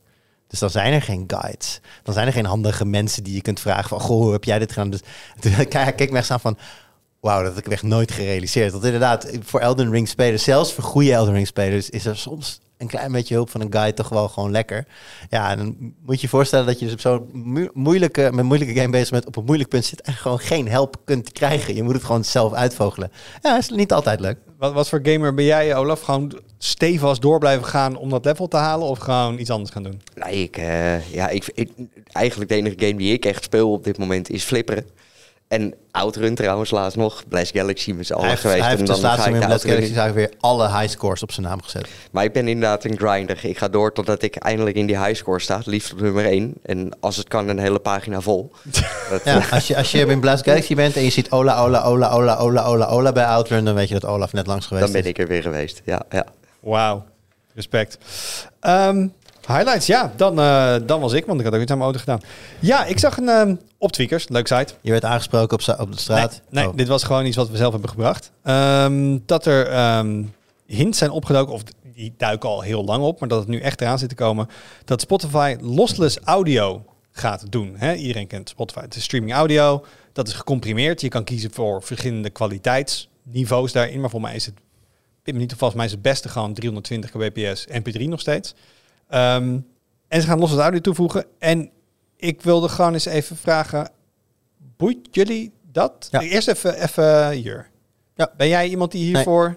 S3: Dus dan zijn er geen guides. Dan zijn er geen handige mensen die je kunt vragen van... Goh, hoe heb jij dit gedaan? Dus toen keek ik me echt aan van... Wauw, dat heb ik echt nooit gerealiseerd. Want inderdaad, voor Elden Ring spelers, zelfs voor goede Elden Ring spelers... is er soms een klein beetje hulp van een guide toch wel gewoon lekker. Ja, en dan moet je je voorstellen dat je dus op zo'n mo- moeilijke, met moeilijke game bezig bent... op een moeilijk punt zit en gewoon geen help kunt krijgen. Je moet het gewoon zelf uitvogelen. Ja, is niet altijd leuk.
S2: Wat, wat voor gamer ben jij, Olaf? Gewoon stevast door blijven gaan om dat level te halen of gewoon iets anders gaan doen?
S1: Nee, ik, uh, ja, ik, ik, eigenlijk de enige game die ik echt speel op dit moment is flipperen. En Outrun trouwens, laatst nog. Blast Galaxy met z'n allen
S3: Hij
S1: geweest.
S3: heeft, hij heeft
S1: en
S3: dus
S1: dan
S3: laatst
S1: ga ik
S3: in
S1: de
S3: Blast
S1: Outrun
S3: Galaxy
S1: in.
S3: weer alle high scores op zijn naam gezet.
S1: Maar ik ben inderdaad een grinder. Ik ga door totdat ik eindelijk in die highscore sta. Liefst op nummer één. En als het kan, een hele pagina vol. Dat,
S3: Ja, als je, als je in Blast Galaxy bent en je ziet Ola, Ola, Ola, Ola, Ola, Ola, Ola bij Outrun... dan weet je dat Olaf net langs geweest
S1: dan ben
S3: is.
S1: ik er weer geweest. Ja, ja.
S2: Wauw, respect. Um, highlights, ja, dan, uh, dan was ik, want ik had ook iets aan mijn auto gedaan. Ja, ik zag een um, op Tweakers, leuk site.
S3: Je werd aangesproken op, za- op de straat?
S2: Nee, nee
S3: Oh.
S2: dit was gewoon iets wat we zelf hebben gebracht. Um, dat er um, hints zijn opgedoken, of die duiken al heel lang op, maar dat het nu echt eraan zit te komen, dat Spotify lossless audio gaat doen. Hè? Iedereen kent Spotify. Het is streaming audio, dat is gecomprimeerd. Je kan kiezen voor verschillende kwaliteitsniveaus daarin, maar voor mij is het, ik ben niet of volgens mij is het beste gewoon driehonderdtwintig kbps M P drie nog steeds. Um, en ze gaan lossless audio toevoegen. En ik wilde gewoon eens even vragen, boeit jullie dat?
S3: Ja.
S2: Eerst even, even hier.
S3: Ja.
S2: Ben jij iemand die hiervoor...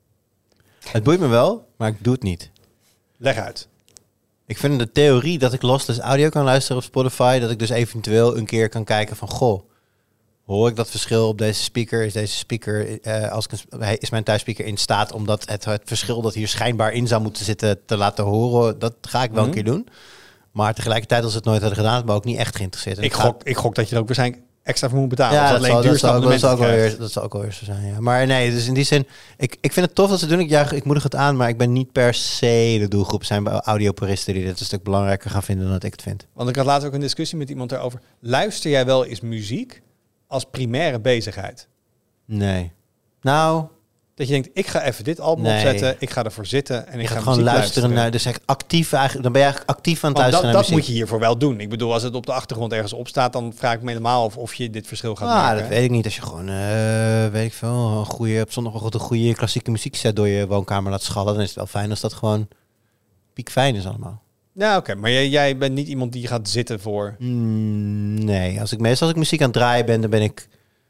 S3: Het boeit me wel, maar ik doe het niet.
S2: Leg uit.
S3: Ik vind de theorie dat ik lossless audio kan luisteren op Spotify... dat ik dus eventueel een keer kan kijken van... goh, hoor ik dat verschil op deze speaker? Is deze speaker, uh, als ik een, is mijn thuisspeaker in staat... om dat het, het verschil dat hier schijnbaar in zou moeten zitten te laten horen? Dat ga ik wel
S2: Mm-hmm.
S3: een keer doen. Maar tegelijkertijd, als we het nooit hadden gedaan... had ik me ook niet echt geïnteresseerd. En
S2: Ik
S3: het gaat-
S2: gok, ik gok dat je er ook waarschijnlijk extra voor moet betalen.
S3: Ja,
S2: als
S3: dat
S2: alleen
S3: zal, dat,
S2: duurste
S3: zal ook, dat, zal ook wel
S2: abonnementen
S3: weer, dat zal ook wel weer zo zijn, ja. Maar nee, dus in die zin... Ik, ik vind het tof dat ze doen. Ik, juich, ik moedig het aan, maar ik ben niet per se de doelgroep. Er zijn bij audiopuristen die dit een stuk belangrijker gaan vinden dan dat ik het vind.
S2: Want ik had laatst ook een discussie met iemand daarover. Luister jij wel eens muziek als primaire bezigheid?
S3: Nee. Nou,
S2: Dat je denkt, ik ga even dit album
S3: Nee.
S2: opzetten, ik ga ervoor zitten en
S3: je
S2: ik ga
S3: gaat gewoon
S2: muziek
S3: luisteren naar... Dus echt actief eigenlijk, dan ben je eigenlijk actief aan het
S2: Want dat,
S3: luisteren
S2: dat
S3: naar
S2: moet
S3: muziek.
S2: je hiervoor wel doen. Ik bedoel, als het op de achtergrond ergens op staat, dan vraag ik me helemaal of, of je dit verschil gaat
S3: Ah,
S2: maken.
S3: dat weet ik niet. Als je gewoon, uh, weet ik veel, een goede, op zondagochtend een goede klassieke muziekset door je woonkamer laat schallen, dan is het wel fijn als dat gewoon piekfijn is allemaal.
S2: Ja, oké. Maar jij, jij bent niet iemand die gaat zitten voor...
S3: Mm, nee, als ik meestal als ik muziek aan het draaien ben, dan ben ik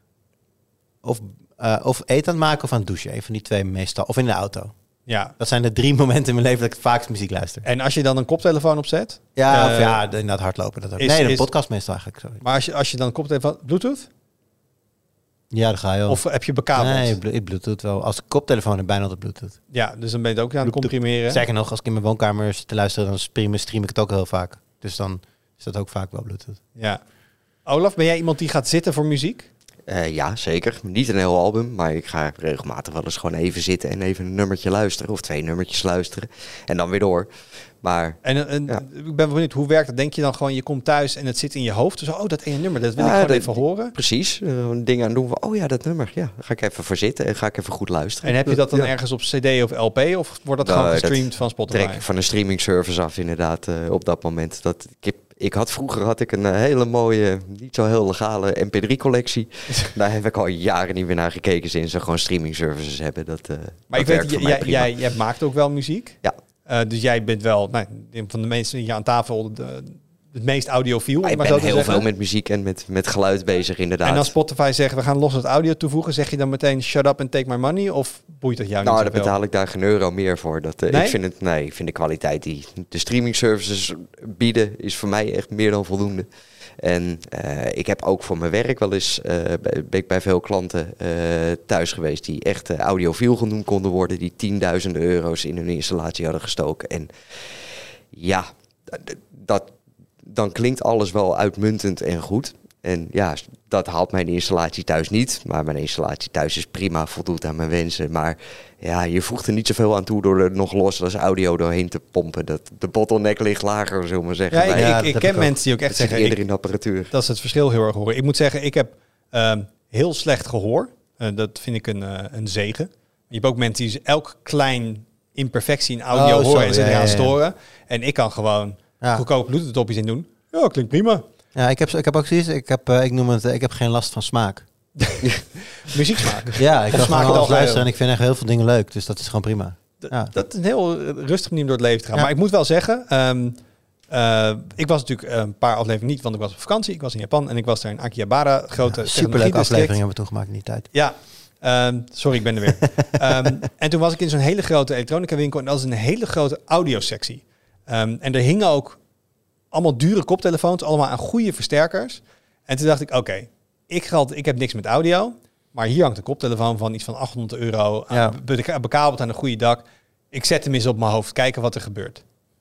S3: of, uh, of eten aan het maken of aan het douchen. Een van die twee meestal. Of in de auto.
S2: Ja.
S3: Dat zijn de drie momenten in mijn leven dat ik het vaakst muziek luister.
S2: En als je dan een koptelefoon opzet...
S3: Ja,
S2: Uh,
S3: of ja, de- inderdaad hardlopen. Dat ook.
S2: is-
S3: nee, de
S2: is-
S3: podcast meestal eigenlijk. Sorry.
S2: Maar als je, als je dan een koptelefoon... Bluetooth?
S3: Ja, daar ga je wel.
S2: Of heb je bekabeld?
S3: Nee, bl- ik Bluetooth wel. Als ik koptelefoon heb, bijna altijd Bluetooth.
S2: Ja, dus dan ben je het ook aan het comprimeren.
S3: Sterker nog, als ik in mijn woonkamer zit te luisteren, dan stream, stream ik het ook heel vaak. Dus dan is dat ook vaak wel Bluetooth.
S2: Ja. Olaf, ben jij iemand die gaat zitten voor muziek?
S1: Uh, ja, zeker. Niet een heel album, maar ik ga regelmatig wel eens gewoon even zitten en even een nummertje luisteren. Of twee nummertjes luisteren. En dan weer door. Maar
S2: En, en
S1: Ja.
S2: ik ben benieuwd, hoe werkt dat? Denk je dan gewoon, je komt thuis en het zit in je hoofd? Dus, oh, dat ene nummer, dat wil
S1: Ja,
S2: ik gewoon
S1: dat-
S2: even horen.
S1: precies, uh, een ding aan doen van, oh ja, dat nummer. Ja, daar ga ik even voor zitten en ga ik even goed luisteren.
S2: En heb je dat dan
S1: Ja.
S2: ergens op C D of L P? Of wordt dat
S1: Nou,
S2: gewoon
S1: dat
S2: gestreamd van Spotify?
S1: Trek ik van een streaming service af inderdaad uh, op dat moment. Dat, ik, heb, ik had vroeger had ik een uh, hele mooie, niet zo heel legale M P drie collectie. Daar heb ik al jaren niet meer naar gekeken sinds ze gewoon streaming services hebben. Dat, uh,
S2: Maar
S1: dat
S2: ik weet,
S1: werkt voor mij
S2: jij,
S1: prima.
S2: jij, jij maakt ook wel muziek.
S1: Ja.
S2: Uh, dus jij bent wel nou, een van de mensen hier aan tafel de, het meest audiofiel.
S1: Maar
S2: om
S1: ik
S2: maar
S1: ben
S2: zo te
S1: heel
S2: zeggen.
S1: veel met muziek en met, met geluid bezig inderdaad.
S2: En als Spotify zegt, we gaan los het audio toevoegen, zeg je dan meteen shut up and take my money? Of boeit dat jou
S1: nou,
S2: niet
S1: daar
S2: zoveel?
S1: betaal ik daar geen euro meer voor. Dat, uh,
S2: Nee?
S1: ik, vind het, nee, ik vind de kwaliteit die de streaming services bieden, is voor mij echt meer dan voldoende. En uh, ik heb ook voor mijn werk wel eens, uh, ben ik bij veel klanten uh, thuis geweest die echt uh, audiofiel genoemd konden worden, die tienduizenden euro's in hun installatie hadden gestoken. En ja, dat, dan klinkt alles wel uitmuntend en goed. En ja, dat haalt mijn installatie thuis niet. Maar mijn installatie thuis is prima, voldoet aan mijn wensen. Maar ja, je voegt er niet zoveel aan toe door er nog los als audio doorheen te pompen. Dat, de bottleneck ligt lager, zullen we maar zeggen.
S2: Ja, ik,
S1: Bij-
S3: Ja,
S2: ik,
S3: dat
S2: ik
S3: heb
S2: ken
S3: ik ook.
S2: mensen die ook echt
S1: het zit
S2: zeggen,
S1: eerder
S2: ik,
S1: in de apparatuur.
S2: dat is het verschil heel erg horen. Ik moet zeggen, ik heb um, heel slecht gehoor. Uh, dat vind ik een, uh, een zegen. Je hebt ook mensen die elk klein imperfectie in audio
S3: Oh,
S2: horen
S3: zo,
S2: en zich
S3: ja,
S2: eraan
S3: ja, ja.
S2: storen. En ik kan gewoon
S3: Ja.
S2: goedkope Bluetooth-topjes in doen. Ja, klinkt prima.
S3: Ja, ik heb, ik heb ook zoiets. Ik heb, uh, ik noem het, uh, ik heb geen last van smaak.
S2: Muziek smaken.
S3: Ja, ik kan
S2: smaak
S3: gewoon
S2: het
S3: alles
S2: al
S3: luisteren en ik vind echt heel veel dingen leuk. Dus dat is gewoon prima.
S2: D-
S3: Ja.
S2: Dat is een heel rustig manier om door het leven te gaan.
S3: Ja.
S2: Maar ik moet wel zeggen, um, uh, ik was natuurlijk een paar afleveringen niet, want ik was op vakantie. Ik was in Japan en ik was daar in Akihabara, grote
S3: Ja, superleuke
S2: technologiedistrict.
S3: aflevering hebben we toen gemaakt in die tijd.
S2: Ja, um, sorry, ik ben er weer. um, en toen was ik in zo'n hele grote elektronica winkel en dat was een hele grote audiosectie. Um, en er hingen ook allemaal dure koptelefoons, allemaal aan goede versterkers. En toen dacht ik, oké, okay, ik, ik heb niks met audio, maar hier hangt een koptelefoon van iets van achthonderd euro,
S3: Ja.
S2: aan, be- bekabeld aan een goede dak. Ik zet hem eens op mijn hoofd, kijken wat er gebeurt.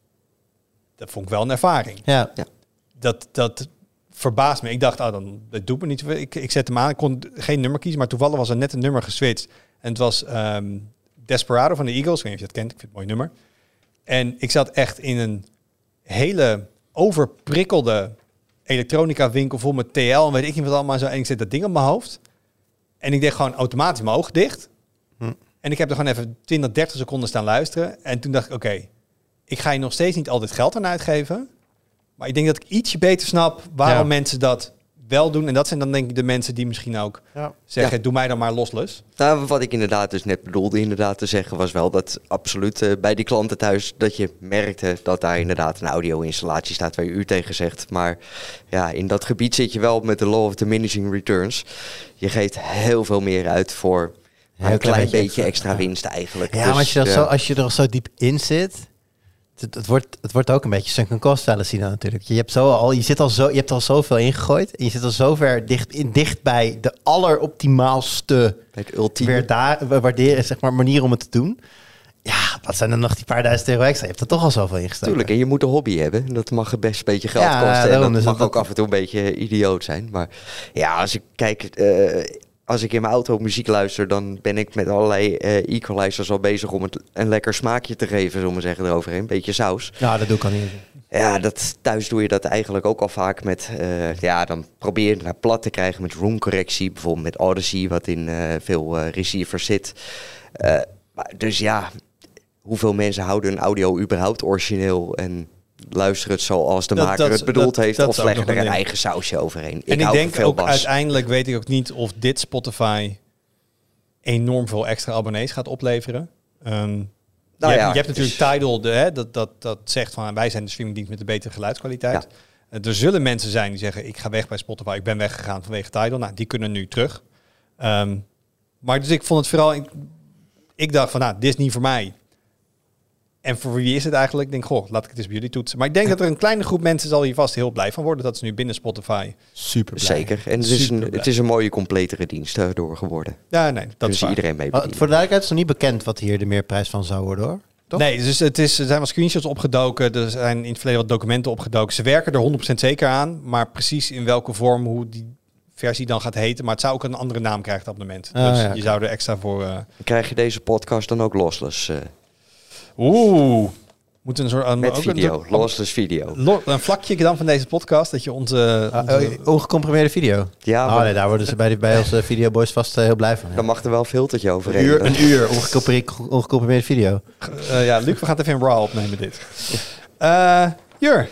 S2: Dat vond ik wel een ervaring.
S3: Ja.
S1: Ja.
S2: Dat, dat verbaast me. Ik dacht, oh, dan, dat doet me niet zoveel. Ik, ik zet hem aan, ik kon geen nummer kiezen, maar toevallig was er net een nummer geswitcht. En het was um, Desperado van de Eagles. Ik weet niet of je dat kent, ik vind het een mooi nummer. En ik zat echt in een hele overprikkelde elektronica winkel vol met T L en weet ik niet wat allemaal zo. En ik zet dat ding op mijn hoofd. En ik deed gewoon automatisch mijn ogen dicht.
S3: Hm.
S2: En ik heb er gewoon even twintig, dertig seconden staan luisteren. En toen dacht ik, oké, okay, ik ga je nog steeds niet altijd geld aan uitgeven. Maar ik denk dat ik ietsje beter snap waarom
S3: Ja.
S2: mensen dat wel doen. En dat zijn dan denk ik de mensen die misschien ook
S3: Ja.
S2: zeggen,
S1: Ja.
S2: doe mij dan maar loslus.
S1: Nou, wat ik inderdaad dus net bedoelde inderdaad te zeggen was wel dat absoluut uh, bij die klanten thuis dat je merkte dat daar inderdaad een audio-installatie staat waar je u tegen zegt. Maar ja, in dat gebied zit je wel met de law of diminishing returns. Je geeft heel veel meer uit voor
S3: Heel
S1: een klein beetje
S3: extra,
S1: extra
S3: ja.
S1: winst eigenlijk.
S3: Ja,
S1: Dus,
S3: maar als je, er
S1: ja.
S3: zo, als je er zo diep in zit, het, het, wordt, het wordt ook een beetje sunk cost fallacy dan natuurlijk. Je hebt, zo al, je, zit al zo, je hebt al zoveel ingegooid en je zit al zo ver dicht, in, dicht bij de alleroptimaalste
S1: Het ultieme.
S3: weer daar, waarderen, zeg maar, manier om het te doen. Ja, wat zijn er nog die paar duizend euro extra? Je hebt er toch al zoveel ingestoken.
S1: Tuurlijk, en je moet een hobby hebben. Dat mag best een beetje geld
S3: Ja,
S1: kosten. En
S3: daarom,
S1: dat
S3: dus
S1: mag
S3: dat-
S1: ook af en toe een beetje idioot zijn. Maar ja, als ik kijk... eh, als ik in mijn auto muziek luister, dan ben ik met allerlei eh, equalizers al bezig om het een lekker smaakje te geven, zullen we zeggen, eroverheen. Beetje saus.
S3: Ja, dat doe ik al niet.
S1: Ja, dat, thuis doe je dat eigenlijk ook al vaak met... Uh, ja, dan probeer je het naar plat te krijgen met roomcorrectie. Bijvoorbeeld met Odyssey, wat in uh, veel uh, receivers zit. Uh, maar dus ja, hoeveel mensen houden hun audio überhaupt origineel en luisteren het zoals de
S2: Dat-
S1: maker
S2: dat-
S1: het bedoeld
S2: dat-
S1: heeft,
S2: dat
S1: of
S2: is ook
S1: leggen
S2: nog
S1: er
S2: een
S1: een
S2: ding.
S1: eigen sausje overheen.
S2: En ik
S1: hou
S2: denk
S1: van veel
S2: ook
S1: bas.
S2: uiteindelijk, weet ik ook niet of dit Spotify enorm veel extra abonnees gaat opleveren. Um,
S1: Nou
S2: je, hebt,
S1: ja,
S2: je hebt natuurlijk
S1: dus-
S2: Tidal, de, hè, dat, dat, dat zegt van wij zijn de streamingdienst met de betere geluidskwaliteit.
S1: Ja.
S2: Uh, er zullen mensen zijn die zeggen ik ga weg bij Spotify, ik ben weggegaan vanwege Tidal. Nou, die kunnen nu terug. Um, maar dus ik vond het vooral, ik, ik dacht van nou, dit is niet voor mij. En voor wie is het eigenlijk? Ik denk, goh, laat ik het eens bij jullie toetsen. Maar ik denk dat er een kleine groep mensen zal hier vast heel blij van worden dat ze nu binnen Spotify.
S3: Super blij.
S1: Zeker. En het is, een,
S2: Superblij.
S1: het is een mooie, completere dienst daardoor geworden.
S2: Ja, nee, dat
S1: Dus
S2: is waar.
S1: iedereen mee
S3: Oh,
S1: bedienen.
S3: voor de duidelijkheid is nog niet bekend wat hier de meerprijs van zou worden, hoor. Toch?
S2: Nee, dus het is, er zijn wel screenshots opgedoken. Er zijn in het verleden wat documenten opgedoken. Ze werken er honderd procent zeker aan. Maar precies in welke vorm, hoe die versie dan gaat heten. Maar het zou ook een andere naam krijgen, het abonnement.
S3: Ah,
S2: dus
S3: ja,
S2: je
S3: oké.
S2: zou er extra voor... Uh...
S1: Krijg je deze podcast dan ook lossless? Uh,
S2: Oeh. Moeten een soort...
S1: met
S2: ook
S1: video.
S2: Een,
S1: Lossless video.
S2: lo- een vlakje dan van deze podcast. Dat je onze...
S3: Ah,
S2: onze-
S3: oh, ongecomprimeerde video.
S1: Ja,
S3: Oh
S1: maar
S3: nee, daar worden ze bij, die, bij onze videoboys vast eh, heel blij van. Ja.
S1: dan mag er wel een filtertje
S3: Een
S1: overheen.
S3: uur, een uur ongecomprimeerde, ongecomprimeerde video.
S2: uh, ja, Luc, we gaan het even in RAW opnemen dit. Uh, Jur,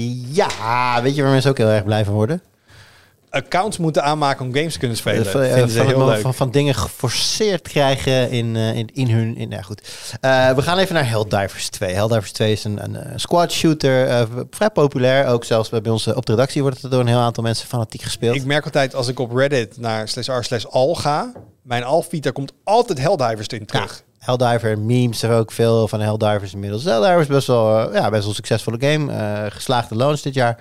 S3: Ja, weet je waar mensen ook heel erg blij van worden?
S2: accounts moeten aanmaken om games te kunnen spelen.
S3: Eh, van, eh,
S2: Vinden ze
S3: van,
S2: heel
S3: van,
S2: leuk.
S3: van, van dingen geforceerd krijgen in, eh, in, in hun... In, nou goed. Uh, we gaan even naar Helldivers twee. Helldivers twee is een, een, een squad shooter. Uh, vrij populair. Ook zelfs bij ons uh, op de redactie wordt het door een heel aantal mensen fanatiek gespeeld.
S2: Ik merk altijd als ik op Reddit naar slash r slash al ga, mijn alfeed, daar komt altijd Helldivers in terug.
S3: Helldiver, memes, er ook veel van Helldivers inmiddels. Helldivers is best wel, uh, ja, best wel een succesvolle game. Uh, geslaagde launch dit jaar.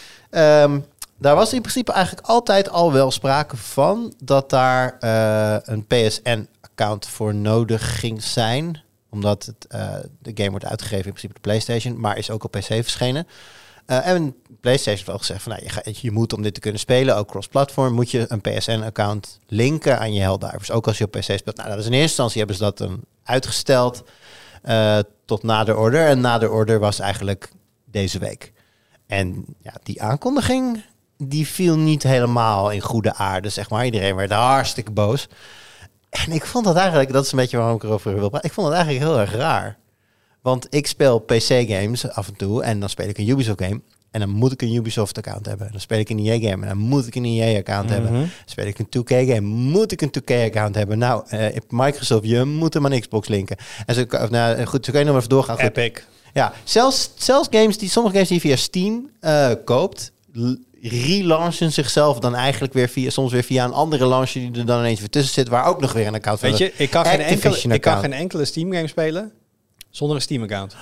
S3: Um, daar was in principe eigenlijk altijd al wel sprake van dat daar uh, een P S N-account voor nodig ging zijn. Omdat het, uh, de game wordt uitgegeven in principe op de PlayStation, maar is ook op P C verschenen. Uh, en PlayStation heeft wel gezegd van nou, je, ga, je moet om dit te kunnen spelen, ook cross-platform, moet je een P S N-account linken aan je Helldivers. Ook als je op P C speelt. Nou, dat is in eerste instantie hebben ze dat dan uitgesteld uh, tot nader order. En nader order was eigenlijk deze week. En ja, die aankondiging, die viel niet helemaal in goede aarde, zeg maar. Iedereen werd hartstikke boos. En ik vond dat eigenlijk, dat is een beetje waarom ik erover wil praten. Ik vond het eigenlijk heel erg raar. Want ik speel P C-games af en toe en dan speel ik een Ubisoft-game. En dan moet ik een Ubisoft-account hebben. Dan speel ik een E A-game en dan moet ik een E A-account
S2: Mhm.
S3: hebben. Dan speel ik een two K-game, moet ik een two K-account hebben. Nou, uh, Microsoft, je moet hem aan Xbox linken. En zo, of, nou, goed, zo kun je nog even doorgaan. Goed.
S2: Epic.
S3: Ja, zelfs, zelfs games die, sommige games die je via Steam uh, koopt, l- relaunchen zichzelf dan eigenlijk weer via, soms weer via een andere launcher die er dan ineens weer tussen zit, waar ook nog weer een account van
S2: Weet je, ik kan, geen enkele,
S3: Activision
S2: ik kan
S3: account.
S2: geen enkele Steam game spelen zonder een Steam account.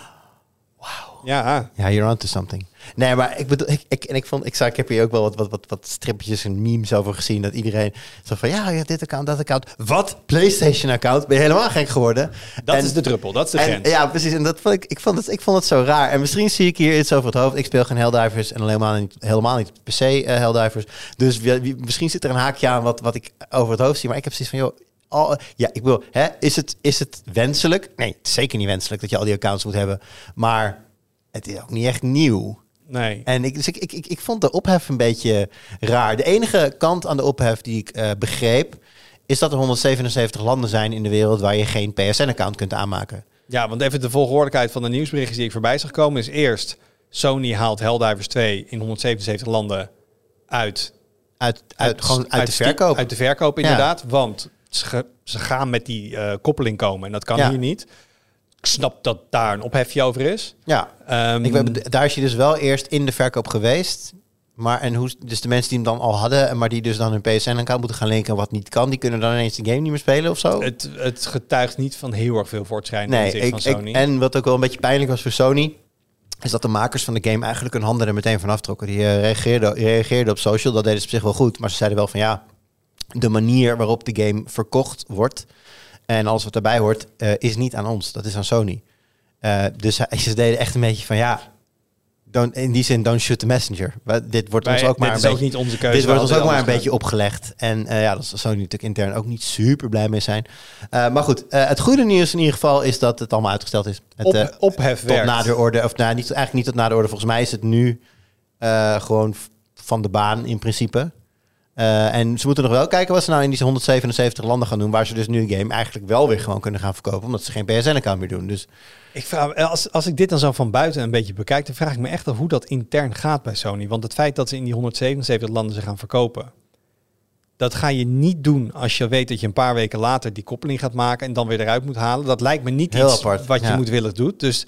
S3: Wauw.
S2: Ja,
S3: Ja, you're onto something. Nee, maar ik bedoel, ik, ik, en ik vond, ik, zag, ik heb hier ook wel wat, wat, wat, wat stripjes en memes over gezien, dat iedereen zo van, ja, ja, dit account, dat account. Wat? PlayStation account? Ben je helemaal gek geworden?
S2: dat
S3: En-
S2: is de druppel, dat is de
S3: En,
S2: grens.
S3: ja, precies. En dat vond ik, ik, vond het, ik vond het zo raar. En misschien zie ik hier iets over het hoofd. Ik speel geen Helldivers en helemaal niet, helemaal niet P C uh, Helldivers. Dus wie, wie- misschien zit er een haakje aan wat, wat ik over het hoofd zie. Maar ik heb zoiets van, joh, al, ja, ik wil, hè, is het, is het wenselijk? Nee, het is zeker niet wenselijk dat je al die accounts moet hebben. Maar het is ook niet echt nieuw.
S2: Nee.
S3: En ik, dus ik, ik, ik, ik vond de ophef een beetje raar. De enige kant aan de ophef die ik uh, begreep, is dat er honderdzevenenzeventig landen zijn in de wereld waar je geen P S N-account kunt aanmaken.
S2: Ja, want even de volgordelijkheid van de nieuwsberichten die ik voorbij zag komen is eerst Sony haalt Helldivers twee in honderdzevenenzeventig landen uit.
S3: Uit, uit, gewoon uit, de
S2: Steam-
S3: verkoop.
S2: Uit de verkoop, inderdaad. Want ze, ze gaan met die uh, koppeling komen en dat kan
S3: Ja.
S2: hier niet. Ik snap dat daar een ophefje over is.
S3: Ja,
S2: Um,
S3: ik, weet- daar is je dus wel eerst in de verkoop geweest. Maar en hoe, dus de mensen die hem dan al hadden, maar die dus dan hun P S N-account moeten gaan linken, wat niet kan, die kunnen dan ineens de game niet meer spelen of zo?
S2: het, het getuigt niet van heel erg veel voortschrijdend
S3: Nee,
S2: inzicht
S3: ik,
S2: van Sony.
S3: ik, en wat ook wel een beetje pijnlijk was voor Sony, is dat de makers van de game eigenlijk hun handen er meteen van aftrokken. Die uh, reageerden, reageerden op social, dat deden ze op zich wel goed. Maar ze zeiden wel van ja, de manier waarop de game verkocht wordt en alles wat daarbij hoort, uh, is niet aan ons. Dat is aan Sony. Uh, dus uh, ze deden echt een beetje van ja, don't, in die zin, don't shoot the messenger. Maar dit wordt ons
S2: Wij-
S3: ook maar
S2: dit
S3: een
S2: is ook
S3: beetje...
S2: niet onze keuze.
S3: Dit wordt ons
S2: we
S3: ook maar een
S2: hadden
S3: beetje opgelegd. En uh, ja, dat zal Sony natuurlijk intern ook niet super blij mee zijn. Uh, maar goed, uh, het goede nieuws in ieder geval is dat het allemaal uitgesteld is. Het,
S2: Op,
S3: uh,
S2: ophef
S3: tot
S2: werkt.
S3: nader orde, of nou, niet, eigenlijk niet tot nader orde. Volgens mij is het nu uh, gewoon f- van de baan in principe. Uh, en ze moeten nog wel kijken wat ze nou in die honderdzevenenzeventig landen gaan doen, waar ze dus nu een game eigenlijk wel weer gewoon kunnen gaan verkopen, omdat ze geen P S N-account meer doen. Dus
S2: Ik vraag, als, als ik dit dan zo van buiten een beetje bekijk, dan vraag ik me echt af hoe dat intern gaat bij Sony. Want het feit dat ze in die honderdzevenenzeventig landen ze gaan verkopen, dat ga je niet doen als je weet dat je een paar weken later die koppeling gaat maken en dan weer eruit moet halen. Dat lijkt me niet
S3: Heel
S2: iets
S3: apart,
S2: wat je
S3: ja.
S2: moedwillig doet. Dus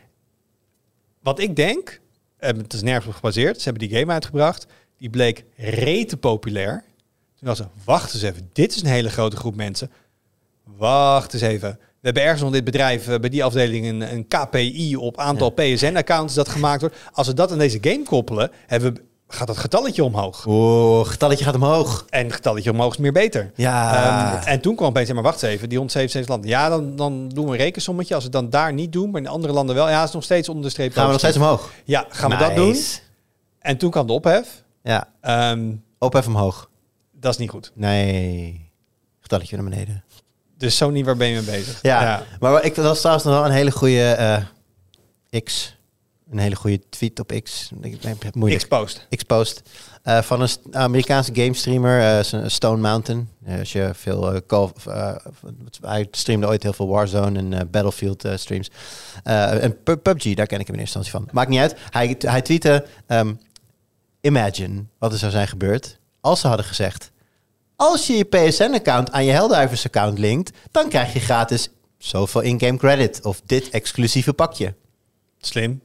S2: wat ik denk, en het is nergens op gebaseerd, ze hebben die game uitgebracht, die bleek rete populair. Toen was ze, wacht eens even, dit is een hele grote groep mensen. Wacht eens even. We hebben ergens nog dit bedrijf, uh, bij die afdeling, een, een K P I op aantal P S N-accounts dat gemaakt wordt. Als we dat aan deze game koppelen, hebben we, gaat dat getalletje omhoog.
S3: oeh, getalletje gaat omhoog.
S2: En het getalletje omhoog is meer beter.
S3: Ja.
S2: Um, en toen kwam opeens, maar wacht eens even, die honderdzevenenzeventig landen. Ja, dan, dan doen we een rekensommetje. Als we het dan daar niet doen, maar in de andere landen wel. Ja, is nog steeds onder de streep.
S3: Gaan we nog steeds omhoog?
S2: Ja, gaan we dat doen?
S3: Nice.
S2: En toen kwam de ophef.
S3: Ja,
S2: Um,
S3: op even omhoog.
S2: dat is niet goed.
S3: Nee, getalletje naar beneden.
S2: Dus Sony, waar ben je mee bezig?
S3: Ja, maar ik, dat was trouwens nog wel een hele goede uh, X. Een hele goede tweet op X. Ik heb moeilijk.
S2: X-Post.
S3: X-Post. Uh, van een st- Amerikaanse game streamer, uh, Stone Mountain. Uh, als je veel uh, Call of, uh, hij streamde ooit heel veel Warzone en uh, Battlefield uh, streams. Uh, en P- P U B G, daar ken ik hem in eerste instantie van. Maakt niet uit. Hij, hij tweette, um, imagine wat er zou zijn gebeurd als ze hadden gezegd, als je je P S N-account aan je Helldivers-account linkt, dan krijg je gratis zoveel in-game credit of dit exclusieve pakje.
S2: Slim.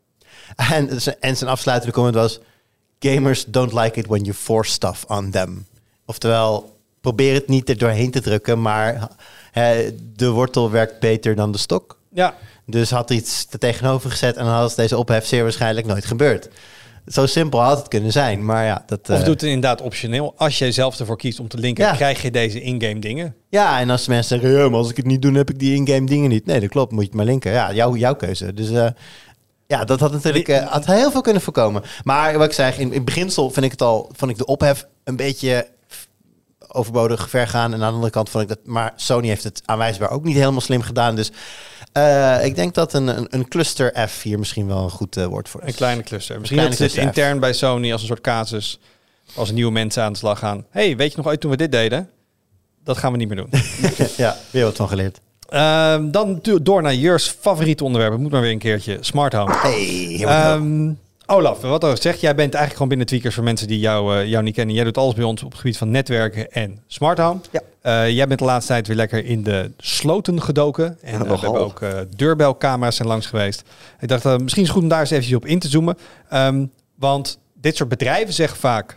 S3: En, en zijn afsluitende comment was, gamers don't like it when you force stuff on them. Oftewel, probeer het niet er doorheen te drukken, maar hè, de wortel werkt beter dan de stok.
S2: Ja.
S3: Dus had er iets er tegenover gezet en dan had deze ophef zeer waarschijnlijk nooit gebeurd. Zo simpel had het kunnen zijn, maar ja. Dat,
S2: Of
S3: uh,
S2: doet het inderdaad optioneel. Als jij zelf ervoor kiest om te linken,
S3: Ja.
S2: krijg je deze in-game dingen.
S3: Ja, en als de mensen zeggen, ja, maar als ik het niet doe, dan heb ik die in-game dingen niet. Nee, dat klopt, moet je het maar linken. Ja, jouw, jouw keuze. Dus uh, ja, dat had natuurlijk uh, had heel veel kunnen voorkomen. Maar wat ik zeg, in, in beginsel vind ik het al, vond ik de ophef een beetje overbodig ver gaan. En aan de andere kant vond ik dat, maar Sony heeft het aanwijsbaar ook niet helemaal slim gedaan. Dus uh, ik denk dat een, een, een cluster F hier misschien wel een goed uh, woord voor is.
S2: Een kleine cluster. Misschien
S3: kleine
S2: dat het
S3: cluster
S2: intern bij Sony als een soort casus, als nieuwe mensen aan de slag gaan. Hey, weet je nog ooit toen we dit deden? Dat gaan we niet meer doen.
S3: Ja, weer wat van geleerd.
S2: Um, dan tu- door naar Jurs favoriete onderwerp. Het moet maar weer een keertje. Smart home.
S3: Hey,
S2: Um, Olaf, wat al gezegd, jij bent eigenlijk gewoon binnen Tweakers voor mensen die jou, uh, jou niet kennen. Jij doet alles bij ons op het gebied van netwerken en smart home.
S1: Ja.
S2: Uh, jij bent de laatste tijd weer lekker in de sloten gedoken. En
S1: Ja,
S2: uh, we
S1: nogal.
S2: hebben ook uh, deurbelcamera's zijn langs geweest. Ik dacht, uh, misschien is het goed om daar eens eventjes op in te zoomen. Um, want dit soort bedrijven zeggen vaak...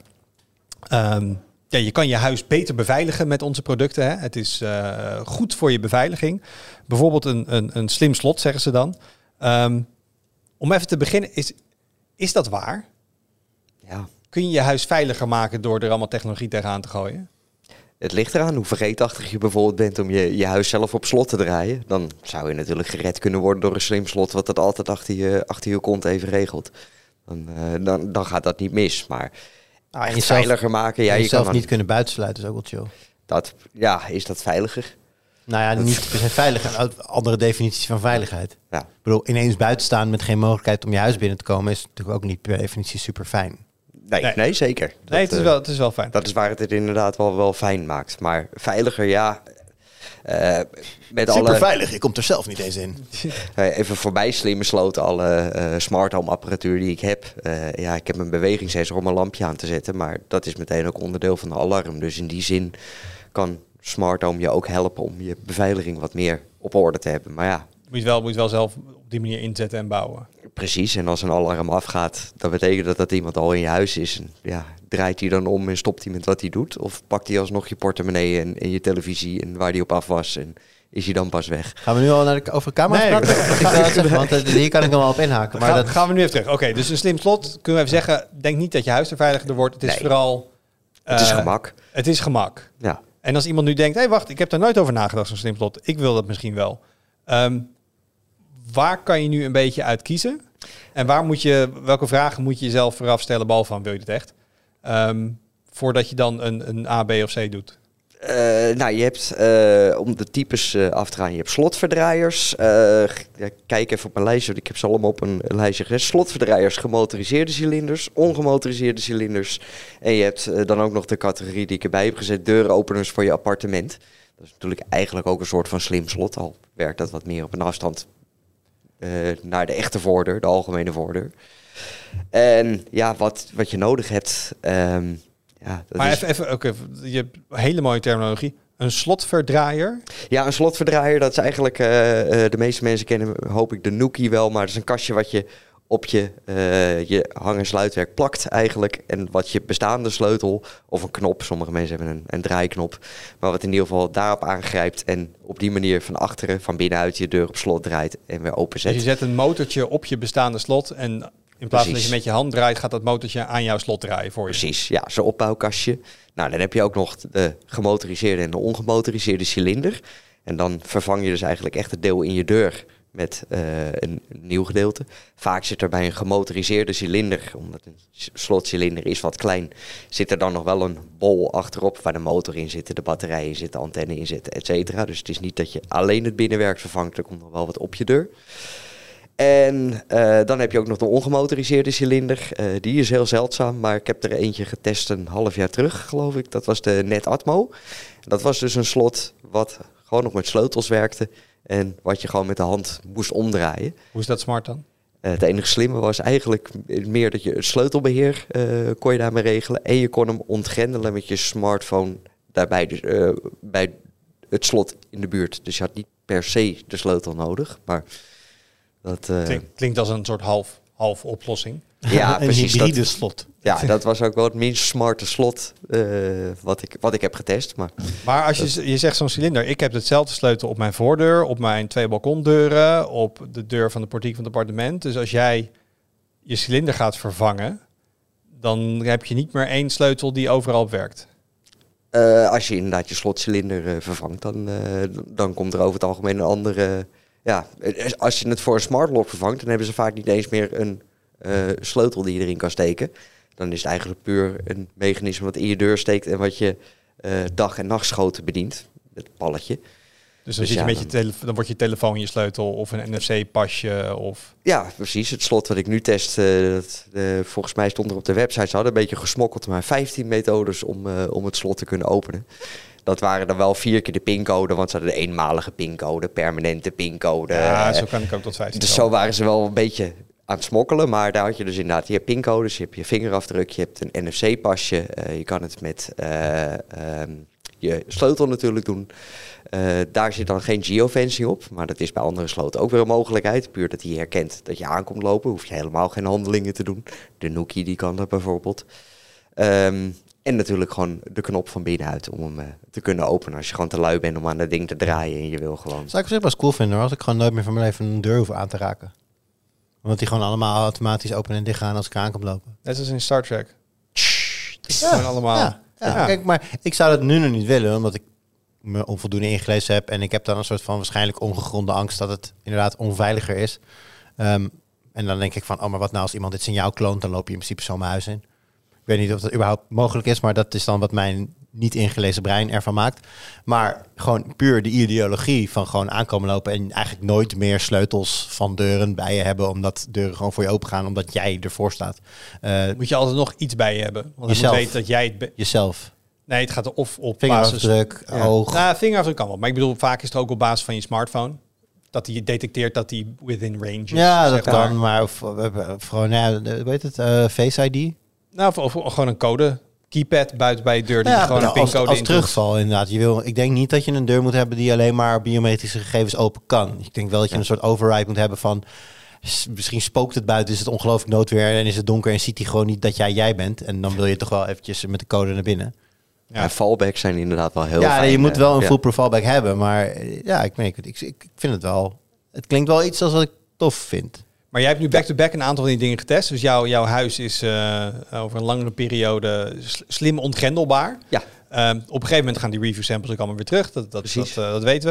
S2: Um, ja, je kan je huis beter beveiligen met onze producten. Hè? Het is uh, goed voor je beveiliging. Bijvoorbeeld een, een, een slim slot, zeggen ze dan. Um, om even te beginnen, is, is dat waar?
S1: Ja.
S2: Kun je je huis veiliger maken door er allemaal technologie tegenaan te gooien?
S1: Het ligt eraan hoe vergeetachtig je bijvoorbeeld bent om je, je huis zelf op slot te draaien. Dan zou je natuurlijk gered kunnen worden door een slim slot wat dat altijd achter je, achter je kont even regelt. Dan, uh, dan, dan gaat dat niet mis. Maar
S3: Ah, en
S1: echt
S3: jezelf-
S1: veiliger maken, ja,
S3: en
S1: je
S3: jezelf
S1: kan dan,
S3: niet kunnen buitensluiten is ook wel chill.
S1: dat, ja, is dat veiliger?
S3: Nou ja, niet per se veilig. Een andere definities van veiligheid.
S1: Ja.
S3: Ik bedoel, ineens buiten staan met geen mogelijkheid om je huis binnen te komen... is natuurlijk ook niet per definitie super fijn.
S1: Nee,
S2: Nee.
S1: nee. zeker. Dat,
S2: Nee, het is
S1: eh,
S2: wel, het is wel fijn.
S1: dat is waar het het inderdaad wel, wel fijn maakt. Maar veiliger, ja. Uh, met alle,
S3: veilig, je komt er zelf niet eens in.
S1: uh, even voorbij slimme sloten, alle uh, smart home apparatuur die ik heb. Uh, ja, ik heb een bewegingssensor om een lampje aan te zetten. Maar dat is meteen ook onderdeel van de alarm. Dus in die zin kan smart home je ook helpen om je beveiliging wat meer op orde te hebben. Maar ja,
S2: Moet je, wel, moet je wel zelf op die manier inzetten en bouwen.
S1: precies. En als een alarm afgaat, dan betekent dat dat iemand al in je huis is. En ja, draait hij dan om en stopt hij met wat hij doet? Of pakt hij alsnog je portemonnee en, en je televisie en waar die op af was en is hij dan pas weg?
S3: Gaan we nu al naar de, over camera's
S2: Nee,
S3: praten? Mag ik dat zeggen? Want uh, hier kan ik nog wel op inhaken. Maar
S2: Ga,
S3: dat,
S2: gaan we nu even terug. Oké, dus een slim slot. Kunnen we even zeggen, denk niet dat je huis er veiliger wordt. Het is
S1: Nee.
S2: vooral...
S1: Het is
S2: uh,
S1: gemak.
S2: Het is gemak.
S1: Ja.
S2: En als iemand nu denkt, hé hey, wacht, ik heb daar nooit over nagedacht, zo'n slim slot. Ik wil dat misschien wel. Um, waar kan je nu een beetje uit kiezen? En waar moet je, welke vragen moet je jezelf vooraf stellen, behalve van wil je dit echt? Um, voordat je dan een, een A, B of C doet.
S1: Uh, nou, je hebt, uh, om de types uh, af te gaan, je hebt slotverdraaiers. Uh, ja, kijk even op mijn lijstje, ik heb ze allemaal op een lijstje gezet. Slotverdraaiers, gemotoriseerde cilinders, ongemotoriseerde cilinders. En je hebt uh, dan ook nog de categorie die ik erbij heb gezet, deurenopeners voor je appartement. Dat is natuurlijk eigenlijk ook een soort van slim slot, al werkt dat wat meer op een afstand uh, naar de echte voordeur, de algemene voordeur. En ja, wat, wat je nodig hebt... Um, Ja, dat
S2: maar
S1: is...
S2: even, even okay, je hebt hele mooie terminologie. Een slotverdraaier.
S1: Ja, een slotverdraaier, dat is eigenlijk... Uh, uh, de meeste mensen kennen, hoop ik, de Nookie wel. Maar dat is een kastje wat je op je, uh, je hang- en sluitwerk plakt eigenlijk. En wat je bestaande sleutel, of een knop, sommige mensen hebben een, een draaiknop. Maar wat in ieder geval daarop aangrijpt. En op die manier van achteren, van binnenuit je deur op slot draait en weer openzet.
S2: Dus je zet een motortje op je bestaande slot en... In plaats van dat je met je hand draait, gaat dat motortje aan jouw slot draaien voor je.
S1: Precies, ja, zo'n opbouwkastje. Nou, dan heb je ook nog de gemotoriseerde en de ongemotoriseerde cilinder. En dan vervang je dus eigenlijk echt het deel in je deur met uh, een nieuw gedeelte. Vaak zit er bij een gemotoriseerde cilinder, omdat een slotcilinder is wat klein, zit er dan nog wel een bol achterop waar de motor in zit, de batterij in zit, de antenne in zit, et cetera. Dus het is niet dat je alleen het binnenwerk vervangt, er komt nog wel wat op je deur. En uh, dan heb je ook nog de ongemotoriseerde cilinder. Uh, die is heel zeldzaam, maar ik heb er eentje getest een half jaar terug, geloof ik. Dat was de Netatmo. Dat was dus een slot wat gewoon nog met sleutels werkte en wat je gewoon met de hand moest omdraaien.
S2: Hoe is dat smart dan?
S1: Uh, het enige slimme was eigenlijk meer dat je het sleutelbeheer uh, kon je daarmee regelen. En je kon hem ontgrendelen met je smartphone daarbij, dus, uh, bij het slot in de buurt. Dus je had niet per se de sleutel nodig, maar... Dat, uh...
S2: Klink, klinkt als een soort half, half oplossing.
S1: Ja,
S3: een
S1: precies.
S3: hybride
S1: Dat,
S3: slot.
S1: ja, dat was ook wel het minst smarte slot uh, wat, ik, wat ik heb getest. Maar,
S2: maar als je, je zegt zo'n cilinder, ik heb hetzelfde sleutel op mijn voordeur, op mijn twee balkondeuren, op de deur van de portiek van het appartement. Dus als jij je cilinder gaat vervangen, dan heb je niet meer één sleutel die overal op werkt.
S1: Uh, als je inderdaad je slotcilinder uh, vervangt, dan, uh, dan komt er over het algemeen een andere... Ja, als je het voor een smart lock vervangt, dan hebben ze vaak niet eens meer een uh, sleutel die je erin kan steken. Dan is het eigenlijk puur een mechanisme wat in je deur steekt en wat je uh, dag- en nachtschoten bedient. Het palletje.
S2: Dus dan,
S1: Dus
S2: zit je
S1: ja,
S2: met je tele- dan wordt je telefoon je sleutel of een N F C-pasje of...
S1: Ja, precies. Het slot wat ik nu test, uh, dat, uh, volgens mij stond er op de website, ze hadden een beetje gesmokkeld, maar vijftien methodes om, uh, om het slot te kunnen openen. dat waren dan wel vier keer de pincode, want ze hadden de eenmalige pincode, permanente pincode.
S2: Ja,
S1: uh,
S2: zo kan ik ook tot vijftien.
S1: Dus zo waren ze wel een beetje aan het smokkelen, maar daar had je dus inderdaad, je hebt pincodes, je hebt je vingerafdruk, je hebt een N F C-pasje, uh, je kan het met uh, um, je sleutel natuurlijk doen. Uh, daar zit dan geen geofencing op, maar dat is bij andere sloten ook weer een mogelijkheid. Puur dat hij herkent dat je aankomt lopen, hoef je helemaal geen handelingen te doen. De Nookie die kan dat bijvoorbeeld. Um, en natuurlijk gewoon de knop van binnenuit om hem uh, te kunnen openen als je gewoon te lui bent om aan dat ding te draaien en je wil gewoon.
S3: Zou ik op zich wel cool vinden als ik gewoon nooit meer van mijn leven een deur hoef aan te raken. Omdat die gewoon allemaal automatisch open en dicht gaan als ik aan kan lopen.
S2: Net als in Star Trek. Het is
S3: Ja,
S2: gewoon allemaal...
S3: Ja, ja.
S2: Ja.
S3: Kijk, maar ik zou dat nu nog niet willen, omdat ik me onvoldoende ingelezen heb. En ik heb dan een soort van waarschijnlijk ongegronde angst dat het inderdaad onveiliger is. Um, en dan denk ik van, oh, maar wat nou als iemand dit signaal kloont, dan loop je in principe zo mijn huis in. Ik weet niet of dat überhaupt mogelijk is, maar dat is dan wat mijn niet ingelezen brein ervan maakt. Maar gewoon puur de ideologie van gewoon aankomen lopen en eigenlijk nooit meer sleutels van deuren bij je hebben, omdat deuren gewoon voor je open gaan, omdat jij ervoor staat. Uh,
S2: Moet je altijd nog iets bij je hebben. Want je
S3: Jezelf.
S2: moet weten dat jij het... Be-
S3: jezelf.
S2: nee, het gaat er of op basis...
S3: Vingerafdruk,
S1: Ja.
S3: oog.
S2: Nou, vingerafdruk kan wel. Maar ik bedoel, vaak is het ook op basis van je smartphone. Dat hij detecteert dat hij within range is.
S3: Ja, dat
S2: zeg maar.
S3: kan, maar of, of, of gewoon, ja, hoe heet het, uh, Face I D?
S2: Nou, of, of gewoon een code. Keypad buiten bij je deur. Die
S3: Ja,
S2: je gewoon een
S3: nou, als,
S2: pincode
S3: als
S2: in
S3: terugval inderdaad. Je wil, ik denk niet dat je een deur moet hebben die alleen maar biometrische gegevens open kan. Ik denk wel dat je
S1: Ja.
S3: een soort override moet hebben van, s- misschien spookt het buiten, is het ongelooflijk noodweer en is het donker en ziet hij gewoon niet dat jij jij bent. En dan wil je toch wel eventjes met de code naar binnen.
S2: Ja.
S1: Ja, fallbacks zijn inderdaad wel heel
S3: ja,
S1: fijn.
S3: nee, je moet
S1: uh,
S3: wel een
S1: ja.
S3: full fallback hebben, maar eh, ja, ik, ik, ik, ik vind het wel. Het klinkt wel iets als wat ik tof vind.
S2: Maar jij hebt nu back-to-back een aantal van die dingen getest. Dus jouw, jouw huis is uh, over een langere periode sl- slim ontgrendelbaar.
S1: Ja.
S2: Um, op een gegeven moment gaan die review samples ook allemaal weer terug. Dat, dat,
S1: Precies.
S2: dat, uh, dat weten we.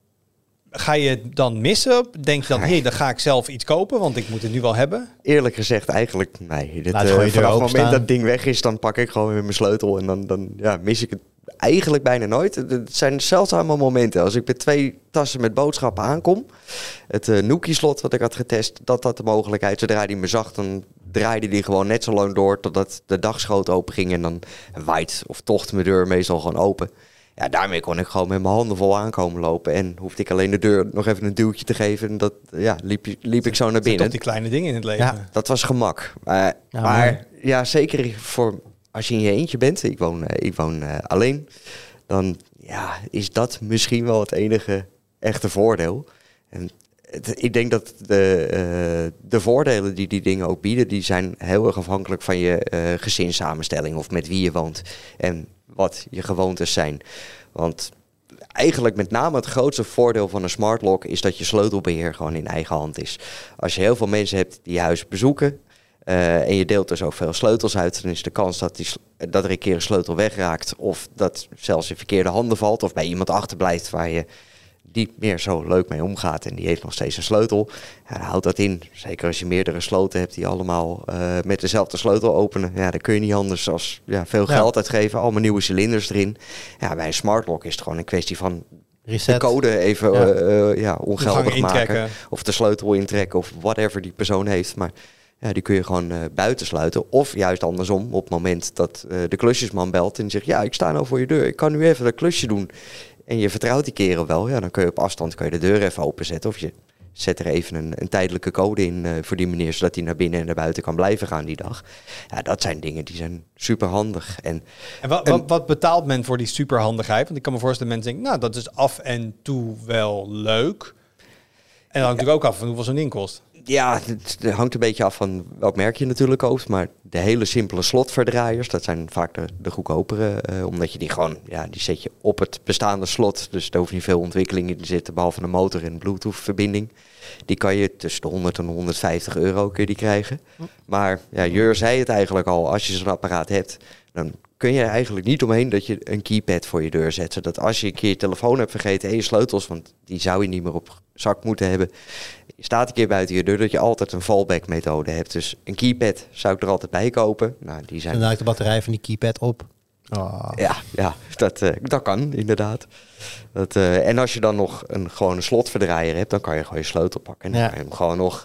S2: Ga je het dan missen? Denk je dan, hé, hey, dan ga ik zelf iets kopen, want ik moet het nu wel hebben?
S1: Eerlijk gezegd eigenlijk, nee. Dit,
S3: Laat
S1: uh,
S3: gewoon je deur
S1: vanaf het moment
S3: openstaan.
S1: dat het ding weg is, dan pak ik gewoon weer mijn sleutel. En dan, dan ja, mis ik het eigenlijk bijna nooit. Het zijn zeldzame momenten. Als ik met twee tassen met boodschappen aankom. Het uh, Nookie-slot wat ik had getest, dat had de mogelijkheid. Zodra die me zag, dan draaide die gewoon net zo lang door totdat de dagschoot open ging. En dan waait of tocht mijn deur meestal gewoon open. Ja, daarmee kon ik gewoon met mijn handen vol aankomen lopen. En hoefde ik alleen de deur nog even een duwtje te geven. En dat, ja, liep, liep ik zo naar
S2: Dat zijn
S1: binnen.
S2: toch die kleine dingen in het leven.
S3: Ja.
S1: Dat was gemak. Uh,
S3: Ja,
S1: maar
S3: mooi.
S1: ja, zeker voor als je in je eentje bent. Ik woon, uh, ik woon uh, alleen. Dan ja, is dat misschien wel het enige echte voordeel. En het, ik denk dat de, uh, de voordelen die die dingen ook bieden, die zijn heel erg afhankelijk van je uh, gezinssamenstelling of met wie je woont. En wat je gewoontes zijn. Want eigenlijk met name het grootste voordeel van een smart lock is dat je sleutelbeheer gewoon in eigen hand is. Als je heel veel mensen hebt die je huis bezoeken uh, en je deelt dus ook veel sleutels uit, dan is de kans dat, die, dat er een keer een sleutel wegraakt of dat zelfs in verkeerde handen valt of bij iemand achterblijft waar je niet meer zo leuk mee omgaat en die heeft nog steeds een sleutel. Ja, dan houdt dat in. Zeker als je meerdere sloten hebt die allemaal uh, met dezelfde sleutel openen. Ja, dan kun je niet anders als ja, veel
S3: Ja.
S1: geld uitgeven. Allemaal nieuwe cilinders erin. Ja, bij een smart lock is het gewoon een kwestie van
S3: Reset.
S1: de code even
S3: Ja.
S1: uh, uh, ja, ongeldig
S2: Toegang
S1: maken.
S2: intrekken.
S1: Of de sleutel intrekken of whatever die persoon heeft. Maar ja, die kun je gewoon uh, buiten sluiten. Of juist andersom, op het moment dat uh, de klusjesman belt en zegt, ja, ik sta nou voor je deur. Ik kan nu even dat klusje doen. En je vertrouwt die keren wel, ja, dan kun je op afstand kun je de deur even openzetten. Of je zet er even een, een tijdelijke code in uh, voor die meneer, zodat hij naar binnen en naar buiten kan blijven gaan die dag. Ja, dat zijn dingen die zijn super handig. En,
S2: En wat,
S1: en
S2: wat, wat betaalt men voor die superhandigheid? Want ik kan me voorstellen dat mensen denken, nou, dat is af en toe wel leuk. En dan hangt natuurlijk ook af van hoeveel zo'n ding kost.
S1: ja, het, het hangt een beetje af van welk merk je natuurlijk koopt. Maar de hele simpele slotverdraaiers, dat zijn vaak de, de goedkopere. Uh, omdat je die gewoon, ja, die zet je op het bestaande slot. Dus daar hoeft niet veel ontwikkeling in te zitten, behalve een motor en een Bluetooth verbinding. Die kan je tussen de honderd en honderdvijftig euro kun je die krijgen. Maar ja, Jur zei het eigenlijk al, als je zo'n apparaat hebt, dan kun je er eigenlijk niet omheen dat je een keypad voor je deur zet. Zodat als je een keer je telefoon hebt vergeten en je sleutels, want die zou je niet meer op zak moeten hebben. Je staat een keer buiten je deur, dat je altijd een fallback methode hebt. Dus een keypad zou ik er altijd bij kopen. Nou, die zijn...
S3: En dan haak ik de batterij van die keypad op. Oh.
S1: Ja, ja dat, uh, dat kan inderdaad. Dat, uh, en als je dan nog een gewone slotverdraaier hebt, dan kan je gewoon je sleutel pakken. En dan
S3: Ja.
S1: kan je hem gewoon nog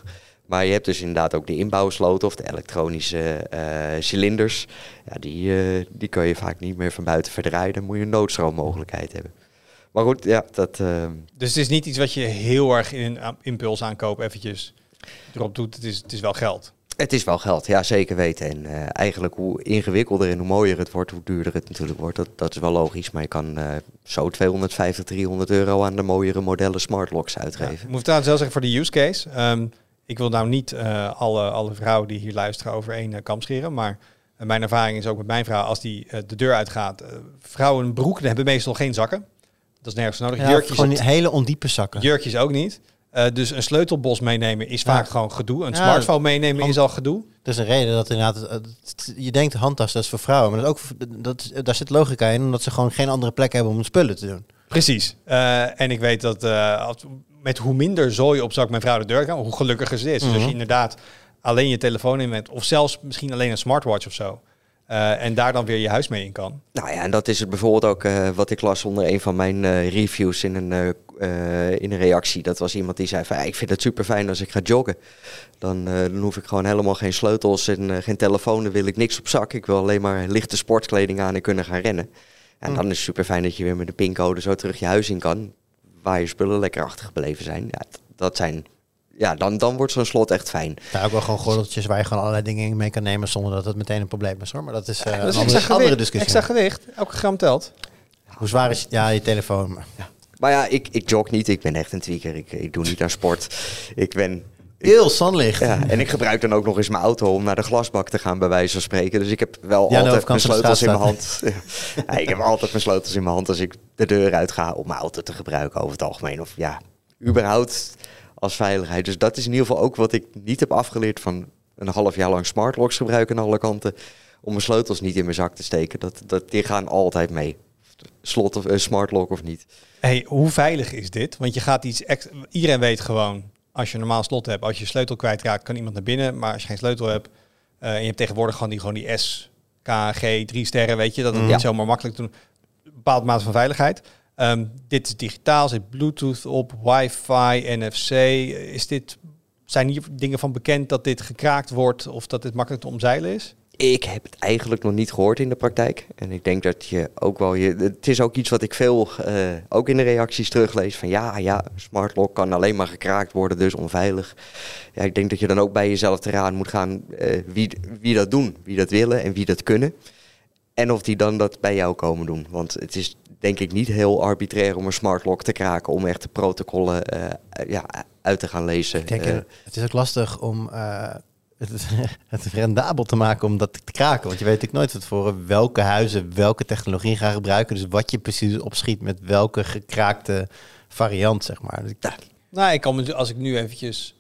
S1: Maar je hebt dus inderdaad ook de inbouwsloten of de elektronische uh, cilinders. Ja, die, uh, die kun je vaak niet meer van buiten verdraaien. Dan moet je een noodstroommogelijkheid hebben. Maar goed, ja, dat... Uh...
S2: Dus het is niet iets wat je heel erg in een impuls aankoop eventjes erop doet. Het is, het is wel geld.
S1: Het is wel geld, ja, zeker weten. En uh, eigenlijk hoe ingewikkelder en hoe mooier het wordt, hoe duurder het natuurlijk wordt. Dat, dat is wel logisch. Maar je kan uh, zo tweehonderdvijftig, driehonderd euro aan de mooiere modellen smartlocks uitgeven. Ja,
S2: ik moet trouwens wel zeggen voor de use case. Um, ik wil nou niet uh, alle, alle vrouwen die hier luisteren over één uh, kam scheren. Maar uh, mijn ervaring is ook met mijn vrouw, als die uh, de deur uitgaat. Uh, vrouwen broeken hebben meestal geen zakken. Dat is nergens nodig.
S3: Ja,
S2: Jurkjes,
S3: gewoon hele ondiepe zakken.
S2: Jurkjes ook niet. Uh, dus een sleutelbos meenemen is
S3: ja.
S2: vaak gewoon gedoe. Een
S3: ja,
S2: smartphone meenemen hand, is al gedoe.
S3: Dat is een reden dat inderdaad... Uh, je denkt handtas, dat is voor vrouwen. Maar dat is ook, dat, daar zit logica in, omdat ze gewoon geen andere plek hebben om spullen te doen.
S2: Precies. Uh, en ik weet dat uh, met hoe minder zooi op zak mijn vrouw de deur kan, hoe gelukkiger ze is. Mm-hmm. Dus als je inderdaad alleen je telefoon in hebt, of zelfs misschien alleen een smartwatch of zo. Uh, en daar dan weer je huis mee in kan.
S1: Nou ja, en dat is het bijvoorbeeld ook uh, wat ik las onder een van mijn uh, reviews in een, uh, uh, in een reactie. Dat was iemand die zei van, ik vind het super fijn als ik ga joggen. Dan, uh, dan hoef ik gewoon helemaal geen sleutels en uh, geen telefoon. Dan wil ik niks op zak. Ik wil alleen maar lichte sportkleding aan en kunnen gaan rennen. En mm. dan is het super fijn dat je weer met de pincode zo terug je huis in kan. Waar je spullen lekker achtergebleven zijn. Ja, dat zijn... Ja, dan, dan wordt zo'n slot echt fijn.
S3: Ja, ook wel gewoon gordeltjes waar je gewoon allerlei dingen mee kan nemen zonder dat het meteen een probleem is, hoor. Maar dat is uh,
S2: ja,
S3: een
S2: dus
S3: andere,
S2: extra
S3: andere discussie.
S2: Extra gewicht, elke gram telt.
S3: Hoe zwaar is ja, je telefoon? Maar ja,
S1: maar ja ik, ik jog niet. Ik ben echt een tweaker. Ik, ik doe niet aan sport. Ik ben...
S3: Heel zonlicht.
S1: Ja, en ik gebruik dan ook nog eens mijn auto om naar de glasbak te gaan, bij wijze van spreken. Dus ik heb wel ja, altijd mijn sleutels in mijn hand. Ja, ik heb altijd mijn sleutels in mijn hand als ik de deur uit ga om mijn auto te gebruiken over het algemeen. Of ja, überhaupt als veiligheid. Dus dat is in ieder geval ook wat ik niet heb afgeleerd van een half jaar lang smartlocks gebruiken aan alle kanten. Om mijn sleutels niet in mijn zak te steken. Dat, dat, die gaan altijd mee. Slot of uh, smartlock of niet.
S2: Hey, hoe veilig is dit? Want je gaat iets ex- iedereen weet gewoon, als je een normaal slot hebt, als je je sleutel kwijtraakt, kan iemand naar binnen. Maar als je geen sleutel hebt, uh, en je hebt tegenwoordig gewoon die, gewoon die S K G drie sterren, weet je, dat het mm. niet zomaar makkelijk doen. Een bepaald mate van veiligheid. Um, dit is digitaal, zit Bluetooth op, wifi, N F C. Is dit, zijn hier dingen van bekend dat dit gekraakt wordt of dat dit makkelijk te omzeilen is?
S1: Ik heb het eigenlijk nog niet gehoord in de praktijk. En ik denk dat je ook wel... Je, het is ook iets wat ik veel, uh, ook in de reacties teruglees. Van ja, ja, smartlock kan alleen maar gekraakt worden, dus onveilig. Ja, ik denk dat je dan ook bij jezelf te raden moet gaan uh, wie, wie dat doen. Wie dat willen en wie dat kunnen. En of die dan dat bij jou komen doen. Want het is denk ik niet heel arbitrair om een smartlock te kraken. Om echt de protocollen uh, ja, uit te gaan lezen.
S3: Ik denk,
S1: uh,
S3: het is ook lastig om... Uh... Het, het rendabel te maken om dat te kraken. Want je weet natuurlijk nooit van tevoren welke huizen welke technologie gaan gebruiken. Dus wat je precies opschiet met welke gekraakte variant, zeg maar. Dus ik
S2: ja. Nou, ik kan, als ik nu eventjes...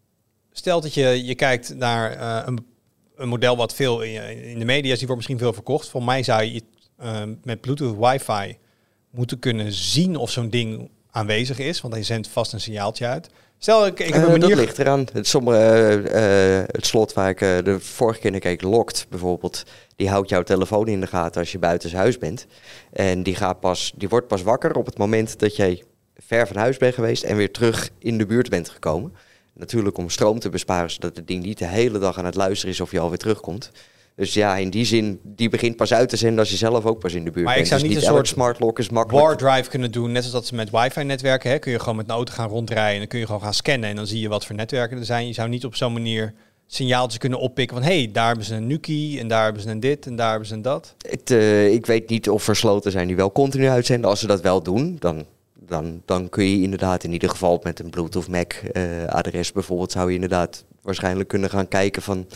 S2: Stel dat je, je kijkt naar uh, een, een model wat veel in, in de media is, die wordt misschien veel verkocht. Voor mij zou je uh, met Bluetooth wifi moeten kunnen zien of zo'n ding aanwezig is. Want hij zendt vast een signaaltje uit. Stel, ik, ik heb een
S1: uh,
S2: manier...
S1: Dat ligt eraan. Het, sommige, uh, uh, het slot waar ik uh, de vorige keer naar keek, Locked bijvoorbeeld, die houdt jouw telefoon in de gaten als je buitenshuis bent. En die, gaat pas, die wordt pas wakker op het moment dat jij ver van huis bent geweest en weer terug in de buurt bent gekomen. Natuurlijk om stroom te besparen, zodat het ding niet de hele dag aan het luisteren is of je alweer terugkomt. Dus ja, in die zin, die begint pas uit te zenden als je zelf ook pas in de buurt
S2: maar
S1: bent.
S2: Maar ik zou
S1: dus
S2: niet een soort
S1: smartlock is makkelijk.
S2: War drive kunnen doen, net zoals dat ze met wifi-netwerken, hè, kun je gewoon met een auto gaan rondrijden en dan kun je gewoon gaan scannen en dan zie je wat voor netwerken er zijn. Je zou niet op zo'n manier signaaltjes kunnen oppikken van, hé, hey, daar hebben ze een Nuki en daar hebben ze een dit en daar hebben ze een dat.
S1: Het, uh, ik weet niet of er sloten zijn die wel continu uitzenden. Als ze dat wel doen, dan, dan, dan kun je inderdaad in ieder geval met een Bluetooth Mac uh, adres bijvoorbeeld, zou je inderdaad waarschijnlijk kunnen gaan kijken van...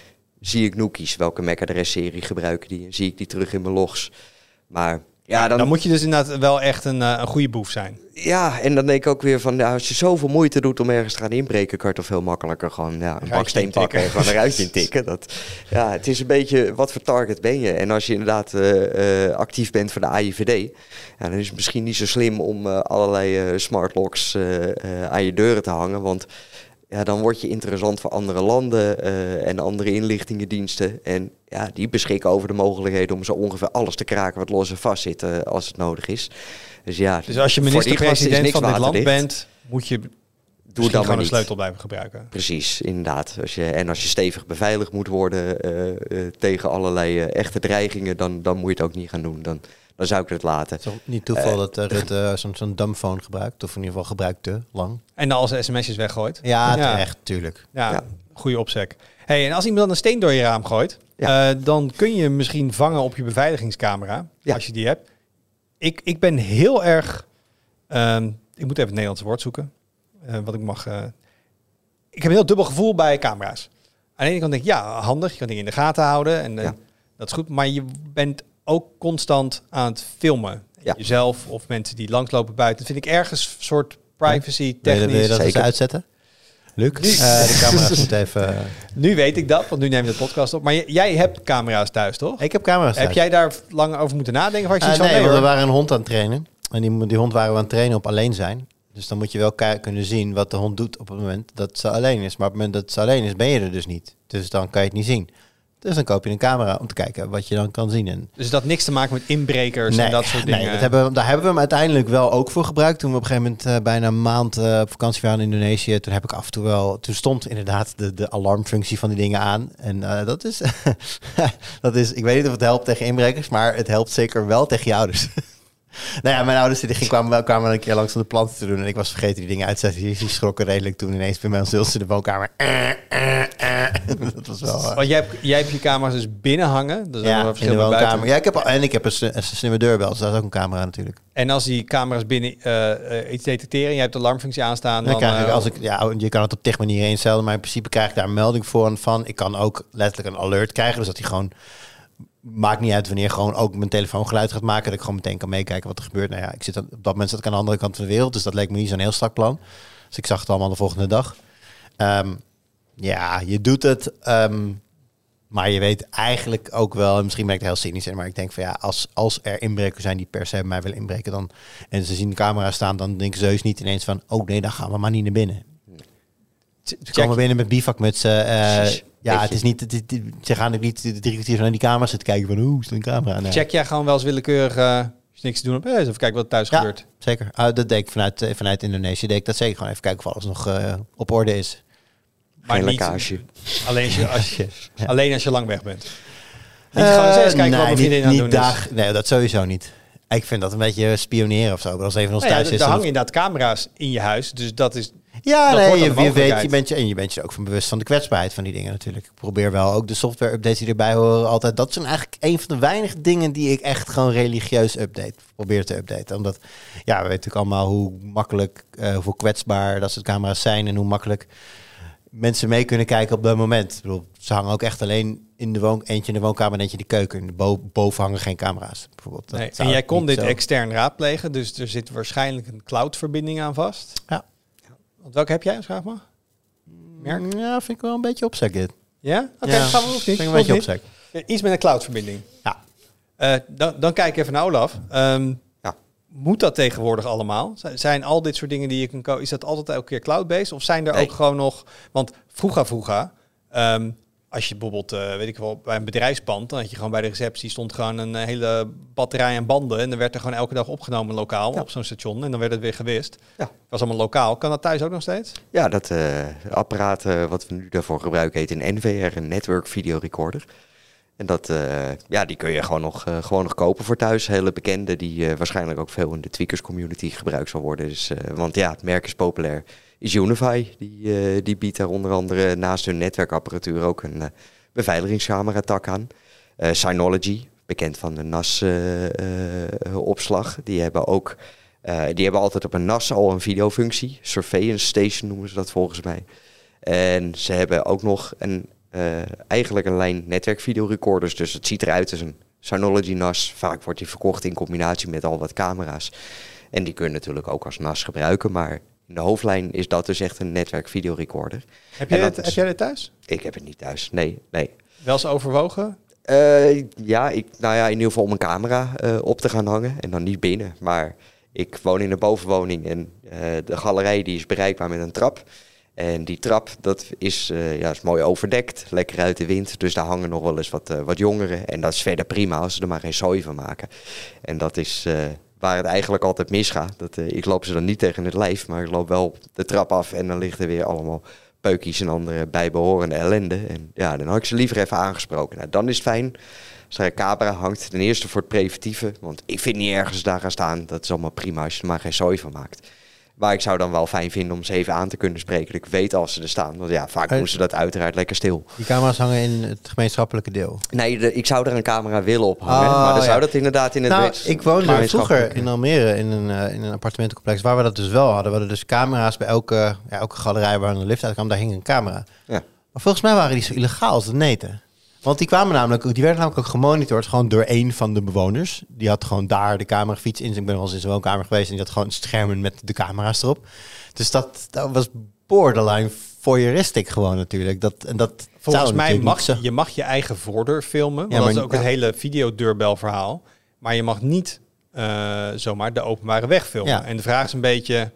S1: Zie ik Nookies, welke M A C-adres-serie gebruiken die en zie ik die terug in mijn logs. Maar ja, dan...
S2: dan moet je dus inderdaad wel echt een, uh, een goede boef zijn.
S1: Ja, en dan denk ik ook weer van, ja, als je zoveel moeite doet om ergens te gaan inbreken, kan je toch veel makkelijker gewoon ja, een baksteen pakken en gewoon een ruitje intikken. Dat, ja, het is een beetje, wat voor target ben je? En als je inderdaad uh, uh, actief bent voor de A I V D, ja, dan is het misschien niet zo slim om uh, allerlei uh, smartlocks uh, uh, aan je deuren te hangen, want... Ja, dan word je interessant voor andere landen uh, en andere inlichtingendiensten. En ja, die beschikken over de mogelijkheden om zo ongeveer alles te kraken wat los en vast zit uh, als het nodig is. Dus ja,
S2: dus als je minister-president van dit land bent, moet je
S1: doe het dan
S2: gewoon
S1: maar
S2: een
S1: niet.
S2: sleutel blijven gebruiken.
S1: Precies, inderdaad. Als je, en als je stevig beveiligd moet worden uh, uh, tegen allerlei uh, echte dreigingen, dan, dan moet je het ook niet gaan doen. Dan, dan zou ik het laten.
S3: Het is niet toeval
S1: Uh,
S3: dat uh, Rutte uh, zo'n zo'n dumbphone gebruikt. Of in ieder geval gebruikte, lang.
S2: En dan als sms'jes weggooit.
S3: Ja,
S2: Ja.
S3: terecht, tuurlijk.
S2: Ja,
S1: Ja.
S2: goede opzek. Hey, en als iemand dan een steen door je raam gooit,
S1: Ja.
S2: uh, dan kun je hem misschien vangen op je beveiligingscamera,
S1: Ja.
S2: als je die hebt. Ik, ik ben heel erg... Um, ik moet even het Nederlandse woord zoeken. Uh, wat ik mag... Uh, ik heb een heel dubbel gevoel bij camera's. Aan de ene kant denk ik, ja, handig. Je kan dingen in de gaten houden. En uh,
S1: Ja.
S2: dat is goed. Maar je bent ook constant aan het filmen.
S1: Ja.
S2: Jezelf of mensen die langslopen buiten. Dat vind ik ergens een soort privacy
S3: Wil je,
S2: technisch.
S3: wil je dat eens
S1: zeker.
S3: uitzetten? Luc,
S2: Nu-
S3: uh, de camera moet even... Uh,
S2: Nu weet ik dat, want nu neem je de podcast op. Maar j- jij hebt camera's thuis, toch?
S3: ik heb camera's
S2: Heb
S3: thuis.
S2: jij daar lang over moeten nadenken? Of had je
S3: Uh,
S2: zoiets
S3: nee,
S2: van,
S3: want we
S2: hoor.
S3: waren een hond aan het trainen. En die, die hond waren we aan het trainen op alleen zijn. Dus dan moet je wel k- kunnen zien wat de hond doet op het moment dat ze alleen is. Maar op het moment dat ze alleen is, ben je er dus niet. Dus dan kan je het niet zien. Dus dan koop je een camera om te kijken wat je dan kan zien. En
S2: Dus dat niks te maken met inbrekers en dat soort dingen?
S3: Nee, dat hebben we, daar hebben we hem uiteindelijk wel ook voor gebruikt. Toen we op een gegeven moment uh, bijna een maand uh, op vakantie waren in Indonesië. Toen heb ik af en toe wel... Toen stond inderdaad de, de alarmfunctie van die dingen aan. En uh, dat is... dat is... Ik weet niet of het helpt tegen inbrekers, maar het helpt zeker wel tegen je ouders. Nou ja, mijn ouders die gingen, kwamen, kwamen een keer langs om de planten te doen. En ik was vergeten die dingen uit te zetten. Die, die schrokken redelijk toen ineens bij mij ons in de woonkamer. Uh, uh, uh. Dat was wel... Uh,
S2: Want jij hebt, jij hebt je camera's dus binnen hangen. Dat is
S3: ja,
S2: wel een
S3: in
S2: verschil
S3: de
S2: met buiten.
S3: woonkamer. Ja, ik heb, al- en ik heb een, s- een slimme deurbel. Dus daar is ook een camera natuurlijk.
S2: En als die camera's binnen uh, uh, iets detecteren... en jij hebt de alarmfunctie aanstaan...
S3: Dan
S2: dan,
S3: krijg ik,
S2: uh,
S3: als ik, ja, je kan het op tig manieren instellen, maar in principe krijg ik daar een melding voor van. Ik kan ook letterlijk een alert krijgen, dus dat hij gewoon, maakt niet uit wanneer, gewoon ook mijn telefoon geluid gaat maken, dat ik gewoon meteen kan meekijken wat er gebeurt. Nou ja, ik zit aan, op dat moment zat ik aan de andere kant van de wereld, dus dat leek me niet zo'n heel strak plan. Dus ik zag het allemaal de volgende dag. Um, ja, je doet het, um, maar je weet eigenlijk ook wel, en misschien ben ik er heel cynisch in, maar ik denk van ja, als, als er inbrekers zijn die per se bij mij willen inbreken, dan, en ze zien de camera staan, dan denken ze heus niet ineens van, oh nee, dan gaan we maar niet naar binnen. Ze komen binnen met bivakmutsen. Uh,
S1: Precies.
S3: ja,
S1: Weet
S3: het
S1: je.
S3: is niet, het, het, het- ze gaan ook niet de drie kwartier naar die camera zitten kijken van, hoe is er een camera? Nee.
S2: check jij gewoon wel eens willekeurig... Uh, als je niks te doen hebt, eh, eens even kijken wat er thuis
S3: Ja.
S2: gebeurt.
S3: Zeker. Uh, dat deed ik vanuit, eh, vanuit Indonesië. Deed ik dat zeker gewoon even kijken of alles nog uh, op orde is.
S2: Maar
S1: Geen
S2: niet
S1: lekkage.
S2: alleen als je, als je,
S3: Ja.
S2: alleen als je lang weg bent. Niet gewoon eens, eens kijken
S3: nee,
S2: wat mijn vriendin
S3: niet,
S2: aan het
S3: niet
S2: doen is.
S3: dag, Nee, dat sowieso niet. Ik vind dat een beetje spioneren of zo. Als een van ons
S2: Nou ja,
S3: thuis
S2: d-
S3: is...
S2: er
S3: dan-
S2: hangen inderdaad camera's in je huis. Dus dat is...
S3: Ja,
S2: Dat
S3: nee,
S2: wordt
S3: je,
S2: dan de
S3: je weet,
S2: mogelijkheid.
S3: je bent je, en je bent je er ook van bewust van de kwetsbaarheid van die dingen natuurlijk. Ik probeer wel ook de software-updates die erbij horen altijd. Dat zijn eigenlijk een van de weinige dingen die ik echt gewoon religieus update. Probeer te updaten. Omdat, ja, we weten natuurlijk allemaal hoe makkelijk, uh, hoeveel kwetsbaar dat soort camera's zijn. En hoe makkelijk mensen mee kunnen kijken op dat moment. Ik bedoel, ze hangen ook echt alleen in de woon, eentje in de woonkamer en eentje in de keuken. In de bo- boven hangen geen camera's, bijvoorbeeld. Dat
S2: Nee, en
S3: zou
S2: jij
S3: ik
S2: kon
S3: niet
S2: dit
S3: zo-
S2: extern raadplegen. Dus er zit waarschijnlijk een cloud-verbinding aan vast.
S3: Ja.
S2: Want welke heb jij, vraag maar? Merk?
S3: Ja, vind ik wel een beetje opzek dit.
S2: Ja? Oké,
S3: Ja,
S2: gaan we of niet?
S3: Vind ik een
S2: Of
S3: beetje
S2: niet?
S3: opzek.
S2: Ja, iets met een cloud-verbinding.
S3: Ja.
S2: Eh, dan, dan kijk ik even naar Olaf. Ehm,
S1: Ja.
S2: Moet dat tegenwoordig allemaal? Z- Zijn al dit soort dingen die je kan kopen, is dat altijd elke keer cloud-based? Of zijn er
S1: Nee.
S2: ook gewoon nog... Want vroeger, vroeger... ehm, als je bijvoorbeeld, eh, weet ik wel, bij een bedrijfspand... dan had je gewoon bij de receptie stond gewoon een eh, hele batterij aan banden... en dan werd er gewoon elke dag opgenomen lokaal
S1: Ja.
S2: op zo'n station... en dan werd het weer gewist.
S1: Ja.
S2: Dat was allemaal lokaal. Kan dat thuis ook nog steeds?
S1: Ja, dat uh, apparaat uh, wat we nu daarvoor gebruiken heet een N V R, een Network Video Recorder. En dat, uh, ja, die kun je gewoon nog, uh, gewoon nog kopen voor thuis. Hele bekende, die uh, waarschijnlijk ook veel in de tweakers community gebruikt zal worden. Dus, uh, want ja, het merk is populair. Is Unify, die, uh, die biedt daar onder andere naast hun netwerkapparatuur ook een uh, beveiligingscamera tak aan. Uh, Synology, bekend van de N A S-opslag, uh, uh, die hebben ook... Uh, die hebben altijd op een N A S al een videofunctie. Surveillance Station noemen ze dat volgens mij. En ze hebben ook nog een, uh, eigenlijk een lijn netwerkvideorecorders. Dus het ziet eruit als een Synology N A S. Vaak wordt die verkocht in combinatie met al wat camera's. En die kun je natuurlijk ook als N A S gebruiken. Maar in de hoofdlijn is dat dus echt een netwerkvideorecorder.
S2: Heb jij,
S1: En
S2: het,
S1: dat
S2: heb
S1: is-
S2: jij dit thuis?
S1: Ik heb het niet thuis. Nee, nee.
S2: Wel eens overwogen?
S1: Uh, ja, ik, nou ja, in ieder geval om een camera uh, op te gaan hangen. En dan niet binnen, maar... Ik woon in een bovenwoning en uh, de galerij die is bereikbaar met een trap. En die trap, dat is, uh, ja, is mooi overdekt, lekker uit de wind. Dus daar hangen nog wel eens wat, uh, wat jongeren. En dat is verder prima als ze er maar geen zooi van maken. En dat is uh, waar het eigenlijk altijd misgaat. Dat, uh, ik loop ze dan niet tegen het lijf, maar ik loop wel de trap af en dan ligt er weer allemaal peukjes en andere bijbehorende ellende. En ja, dan had ik ze liever even aangesproken. Nou, dan is het fijn als er een camera hangt. Ten eerste voor het preventieve, want ik vind niet ergens daar gaan staan. Dat is allemaal prima als je er maar geen zooi van maakt. Maar ik zou dan wel fijn vinden om ze even aan te kunnen spreken. Dat ik weet als ze er staan. Want ja, vaak doen ze dat uiteraard lekker stil.
S3: Die camera's hangen in het gemeenschappelijke deel.
S1: Nee, de, ik zou er een camera willen ophangen.
S3: Oh,
S1: maar dan
S3: ja.
S1: zou dat inderdaad in het
S3: Nou,
S1: wet-
S3: ik woonde vroeger
S1: gemeenschappelijke-
S3: in Almere in een, uh, in een appartementencomplex waar we dat dus wel hadden. We hadden dus camera's bij elke, ja, elke galerij waar een lift uitkwam. Daar hing een camera.
S1: Ja.
S3: Maar volgens mij waren die zo illegaal als de neten. Want die kwamen namelijk, die werden namelijk ook gemonitord gewoon door één van de bewoners. Die had gewoon daar de camerafiets in. Ik ben wel eens in zijn woonkamer geweest en die had gewoon schermen met de camera's erop. Dus dat, dat was borderline voyeuristic gewoon natuurlijk. Dat, en dat
S2: Volgens
S3: zou
S2: mij
S3: natuurlijk
S2: mag
S3: niet zo-
S2: je, je mag je eigen voordeur filmen. Want
S3: Ja,
S2: dat
S3: maar-
S2: is ook
S3: ja.
S2: het hele videodeurbelverhaal. Maar je mag niet uh, zomaar de openbare weg filmen.
S3: Ja.
S2: En de vraag is een beetje...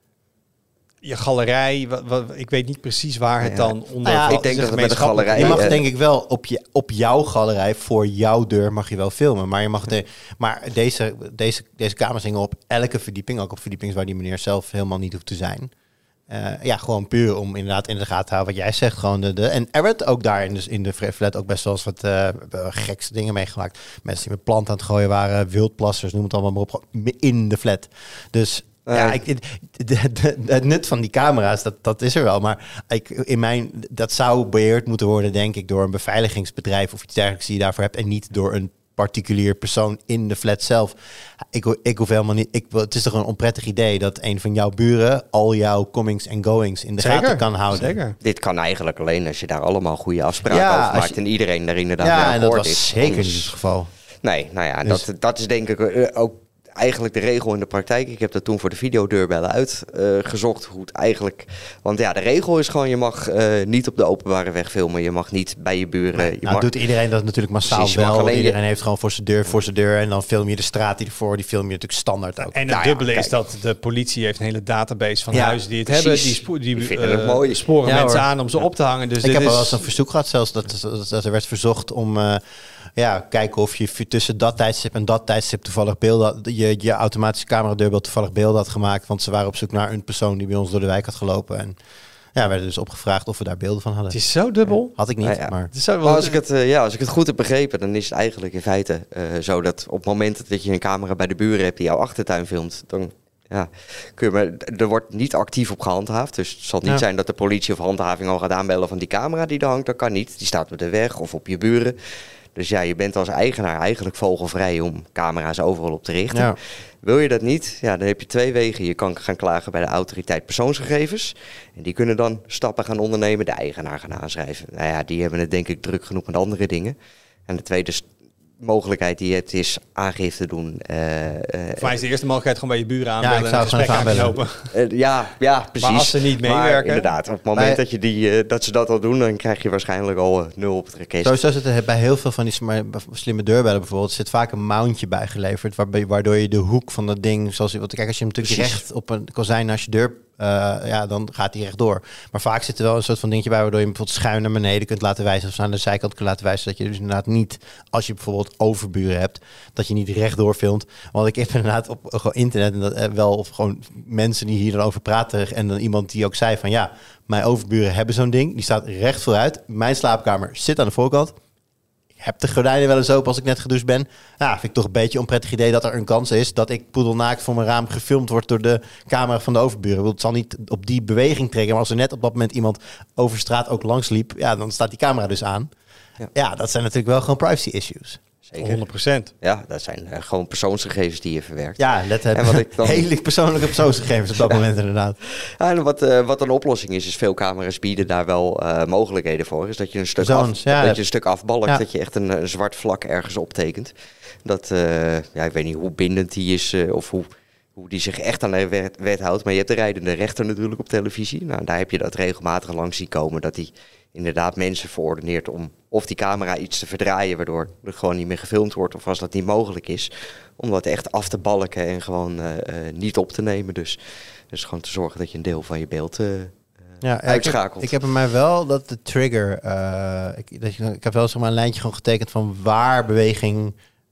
S2: Je galerij, wat, wat, ik weet niet precies waar het
S1: Ja.
S2: dan onder...
S3: Nou ja,
S2: valt.
S1: ik denk
S2: Het is
S1: dat het met een
S2: gemeenschappelijk-
S1: galerij-
S3: Je mag
S1: eh,
S3: denk ik wel op, je, op jouw galerij, voor jouw deur mag je wel filmen. Maar, je mag de, maar deze, deze, deze camera's hingen op elke verdieping. Ook op verdiepings waar die meneer zelf helemaal niet hoeft te zijn. Uh, ja, gewoon puur om inderdaad in de gaten te houden wat jij zegt. Gewoon de, de, en er werd ook daar in de, in de flat ook best wel eens wat uh, gekste dingen meegemaakt. Mensen die met planten aan het gooien waren, wildplassers, noem het allemaal maar op, in de flat. Dus...
S1: Uh,
S3: ja, ik, de, de, de, het nut van die camera's, dat, dat is er wel. Maar ik, in mijn, dat zou beheerd moeten worden, denk ik, door een beveiligingsbedrijf of iets dergelijks die je daarvoor hebt. En niet door een particulier persoon in de flat zelf. Ik, ik hoef helemaal niet... Ik, het is toch een onprettig idee dat een van jouw buren al jouw comings en goings in de
S2: Zeker,
S3: gaten kan houden.
S2: Zeker.
S1: Dit kan eigenlijk alleen als je daar allemaal goede afspraken
S3: Ja,
S1: over
S3: als
S1: maakt
S3: je-
S1: en iedereen daar inderdaad
S3: Ja,
S1: mee
S3: en dat
S1: akkoord
S3: was
S1: is.
S3: zeker niet
S1: Anders-
S3: het geval.
S1: Nee, nou ja,
S3: Dus-
S1: dat, dat is denk ik uh, ook eigenlijk de regel in de praktijk. Ik heb dat toen voor de videodeurbellen uitgezocht, hoe het eigenlijk... Want ja, de regel is gewoon, je mag uh, niet op de openbare weg filmen. Je mag niet bij je buren...
S3: Nee,
S1: je
S3: nou
S1: mag,
S3: doet iedereen dat natuurlijk massaal
S1: Precies, je mag
S3: wel.
S1: alleen je-
S3: Iedereen heeft gewoon voor zijn deur, voor zijn deur. En dan film je de straat die ervoor, die film je natuurlijk standaard ook.
S2: En het
S1: Nou ja,
S2: dubbele is
S1: kijk.
S2: dat de politie heeft een hele database van
S3: Ja,
S2: huizen die het
S1: precies.
S2: hebben. Die, spo- die,
S1: Die vinden
S2: eh,
S1: het mooi.
S2: sporen
S3: Ja,
S2: mensen
S3: hoor.
S2: aan om ze op te hangen. Dus
S3: Ik
S2: dit
S3: heb
S2: is...
S3: al wel eens een verzoek gehad zelfs dat, dat, dat er werd verzocht om uh, ja, kijken of je v- tussen dat tijdstip en dat tijdstip toevallig beelden had- je, je automatische cameradeurbel toevallig beelden had gemaakt. Want ze waren op zoek naar een persoon die bij ons door de wijk had gelopen. En ja, we werden dus opgevraagd of we daar beelden van hadden.
S2: Het is zo dubbel.
S3: Had ik niet,
S1: Nou ja.
S3: maar...
S2: Het is zo,
S1: Maar als ik, het, uh, ja, als ik het goed heb begrepen, dan is het eigenlijk in feite uh, zo dat op het moment dat je een camera bij de buren hebt die jouw achtertuin filmt, dan ja, kun je, maar er wordt niet actief op gehandhaafd. Dus het zal niet
S3: Ja.
S1: zijn dat de politie of handhaving al gaat aanbellen van die camera die er hangt. Dat kan niet. Die staat op de weg of op je buren. Dus ja, je bent als eigenaar eigenlijk vogelvrij om camera's overal op te richten.
S3: Ja.
S1: Wil je dat niet, ja, dan heb je twee wegen. Je kan gaan klagen bij de autoriteit persoonsgegevens. En die kunnen dan stappen gaan ondernemen, de eigenaar gaan aanschrijven. Nou ja, die hebben het denk ik druk genoeg met andere dingen. En de tweede st- mogelijkheid die je hebt is aangifte doen. Uh, uh,
S2: Voor mij is de eerste mogelijkheid gewoon bij je buren aanbellen
S3: ik
S2: en
S3: zou
S2: een
S3: gewoon
S2: gesprek
S3: even
S2: aanknopen.
S1: Uh, ja, ja, precies.
S2: Maar als ze niet
S1: Maar
S2: meewerken...
S1: inderdaad, op het moment
S3: Bij-
S1: dat, je die, uh, dat ze dat al doen, dan krijg je waarschijnlijk al uh, nul op het rekest.
S3: Sowieso zit er bij heel veel van die sma- slimme deurbellen bijvoorbeeld zit vaak een mountje bijgeleverd, waarbij, waardoor je de hoek van dat ding, zoals je, want kijk, als je hem natuurlijk
S1: Precies.
S3: recht op een kozijn naast je deur, uh, ja, dan gaat die rechtdoor. Maar vaak zit er wel een soort van dingetje bij, waardoor je hem bijvoorbeeld schuin naar beneden kunt laten wijzen of aan de zijkant kunt laten wijzen, dat je dus inderdaad niet, als je bijvoorbeeld overburen hebt, dat je niet rechtdoor filmt. Want ik heb inderdaad op uh, gewoon internet en dat uh, wel of gewoon mensen die hier dan over praten en dan iemand die ook zei van ja, mijn overburen hebben zo'n ding, die staat recht vooruit. Mijn slaapkamer zit aan de voorkant. Ik heb de gordijnen wel eens open als ik net gedoucht ben. Ja, vind ik toch een beetje een onprettig idee dat er een kans is dat ik poedelnaakt voor mijn raam gefilmd word door de camera van de overburen. Ik bedoel, het zal niet op die beweging trekken, maar als er net op dat moment iemand over straat ook langs liep, ja, dan staat die camera dus aan.
S1: Ja.
S3: Ja, dat zijn natuurlijk wel gewoon privacy issues.
S1: Zeker.
S2: honderd procent.
S1: Ja, dat zijn uh, gewoon persoonsgegevens die je verwerkt.
S3: Ja, dat
S1: En
S3: hebben
S1: wat
S3: we
S1: ik dan-
S3: hele persoonlijke persoonsgegevens op dat moment inderdaad.
S1: Ja, en wat, uh, wat een oplossing is, is veel camera's bieden daar wel uh, mogelijkheden voor. Is dat je een stuk,
S3: Zones,
S1: af,
S3: ja,
S1: dat
S3: dat-
S1: je een stuk afbalkt,
S3: Ja.
S1: dat je echt een, een zwart vlak ergens optekent. Dat, uh, ja, ik weet niet hoe bindend die is uh, of hoe, hoe die zich echt aan de wet, wet houdt. Maar je hebt de rijdende rechter natuurlijk op televisie. Nou, daar heb je dat regelmatig langs zien komen, dat die inderdaad mensen verordeneert om of die camera iets te verdraaien, waardoor er gewoon niet meer gefilmd wordt, of als dat niet mogelijk is, om dat echt af te balken en gewoon uh, uh, niet op te nemen. Dus, dus gewoon te zorgen dat je een deel van je beeld uh,
S3: Ja, ja, ik, heb,
S1: uitschakelt.
S3: ik heb bij mij wel dat de trigger. Uh, ik, dat je, ik heb wel zeg maar een lijntje gewoon getekend van waar beweging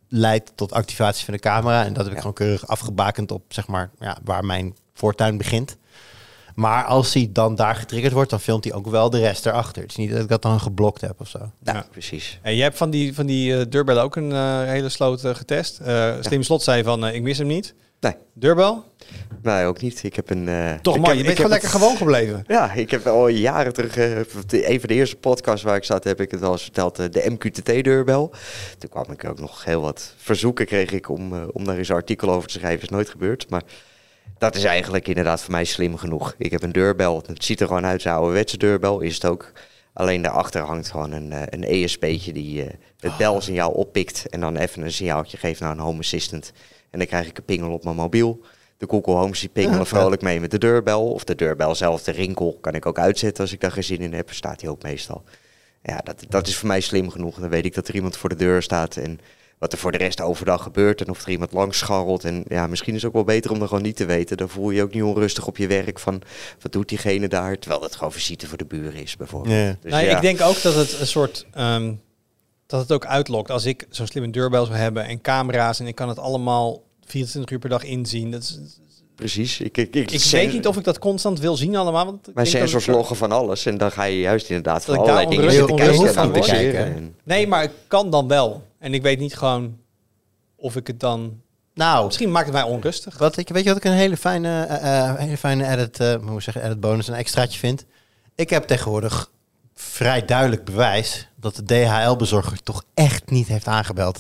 S3: leidt tot activatie van de camera. En dat heb ik
S1: Ja.
S3: gewoon keurig afgebakend op, zeg maar, ja, waar mijn voortuin begint. Maar als hij dan daar getriggerd wordt, dan filmt hij ook wel de rest erachter. Het is niet dat ik dat dan geblokt heb of zo.
S1: Ja,
S2: Ja.
S1: precies.
S2: En je hebt van die, van die uh, deurbellen ook een uh, hele sloot uh, getest. Uh, Slim Slot zei van, uh, ik mis hem niet.
S1: Nee.
S2: Deurbel?
S1: Nee, ook niet. Ik heb een... Uh,
S2: Toch
S1: ik
S2: man,
S1: heb-
S2: je bent
S1: ik
S2: gewoon
S1: heb
S2: lekker gewoon gebleven.
S1: Ja, ik heb al jaren terug, uh, de, een van de eerste podcasts waar ik zat, heb ik het al eens verteld, uh, de M Q T T-deurbel. Toen kwam ik ook nog heel wat verzoeken kreeg ik om, uh, om daar eens een artikel over te schrijven. Is nooit gebeurd, maar dat is eigenlijk inderdaad voor mij slim genoeg. Ik heb een deurbel, het ziet er gewoon uit, zijn ouderwetse deurbel is het ook. Alleen daarachter hangt gewoon een, uh, een E S P'tje die uh, het
S2: Oh.
S1: belsignaal oppikt en dan even een signaaltje geeft naar een Home Assistant. En dan krijg ik een pingel op mijn mobiel. De Google Home ziet pingelen
S3: Ja.
S1: vrolijk mee met de deurbel. Of de deurbel zelf, de rinkel, kan ik ook uitzetten als ik daar geen zin in heb. Staat hij ook meestal. Ja, dat, dat is voor mij slim genoeg. Dan weet ik dat er iemand voor de deur staat en wat er voor de rest overdag gebeurt. En of er iemand langs scharrelt. En ja, misschien is het ook wel beter om dat gewoon niet te weten. Dan voel je je ook niet onrustig op je werk van wat doet diegene daar. Terwijl het gewoon visite voor de buren is bijvoorbeeld.
S3: Ja.
S1: Dus
S2: nou,
S1: ja.
S2: Ik denk ook dat het een soort... Um, dat het ook uitlokt. Als ik zo'n slimme deurbel zou hebben en camera's en ik kan het allemaal vierentwintig uur per dag inzien. Dat is,
S1: Precies. Ik, ik, ik,
S2: ik
S1: sen-
S2: weet niet of ik dat constant wil zien allemaal. Want ik
S1: Mijn
S2: denk dat
S1: sensors
S2: het-
S1: loggen van alles. En dan ga je juist inderdaad
S2: Dat
S1: van
S2: ik daar
S1: allerlei dingen
S2: onrustig-
S1: zitten kijken
S2: onrustig
S1: en
S2: van word.
S1: analyseren.
S3: Kijken.
S1: En-
S2: Nee, maar ik kan dan wel. En ik weet niet gewoon of ik het dan...
S3: Nou,
S2: Misschien maakt het mij onrustig.
S3: wat ik, weet je wat ik een hele fijne, uh, uh, hele fijne edit, uh, hoe moet ik zeggen, edit bonus, een extraatje vind? Ik heb tegenwoordig vrij duidelijk bewijs dat de D H L-bezorger toch echt niet heeft aangebeld.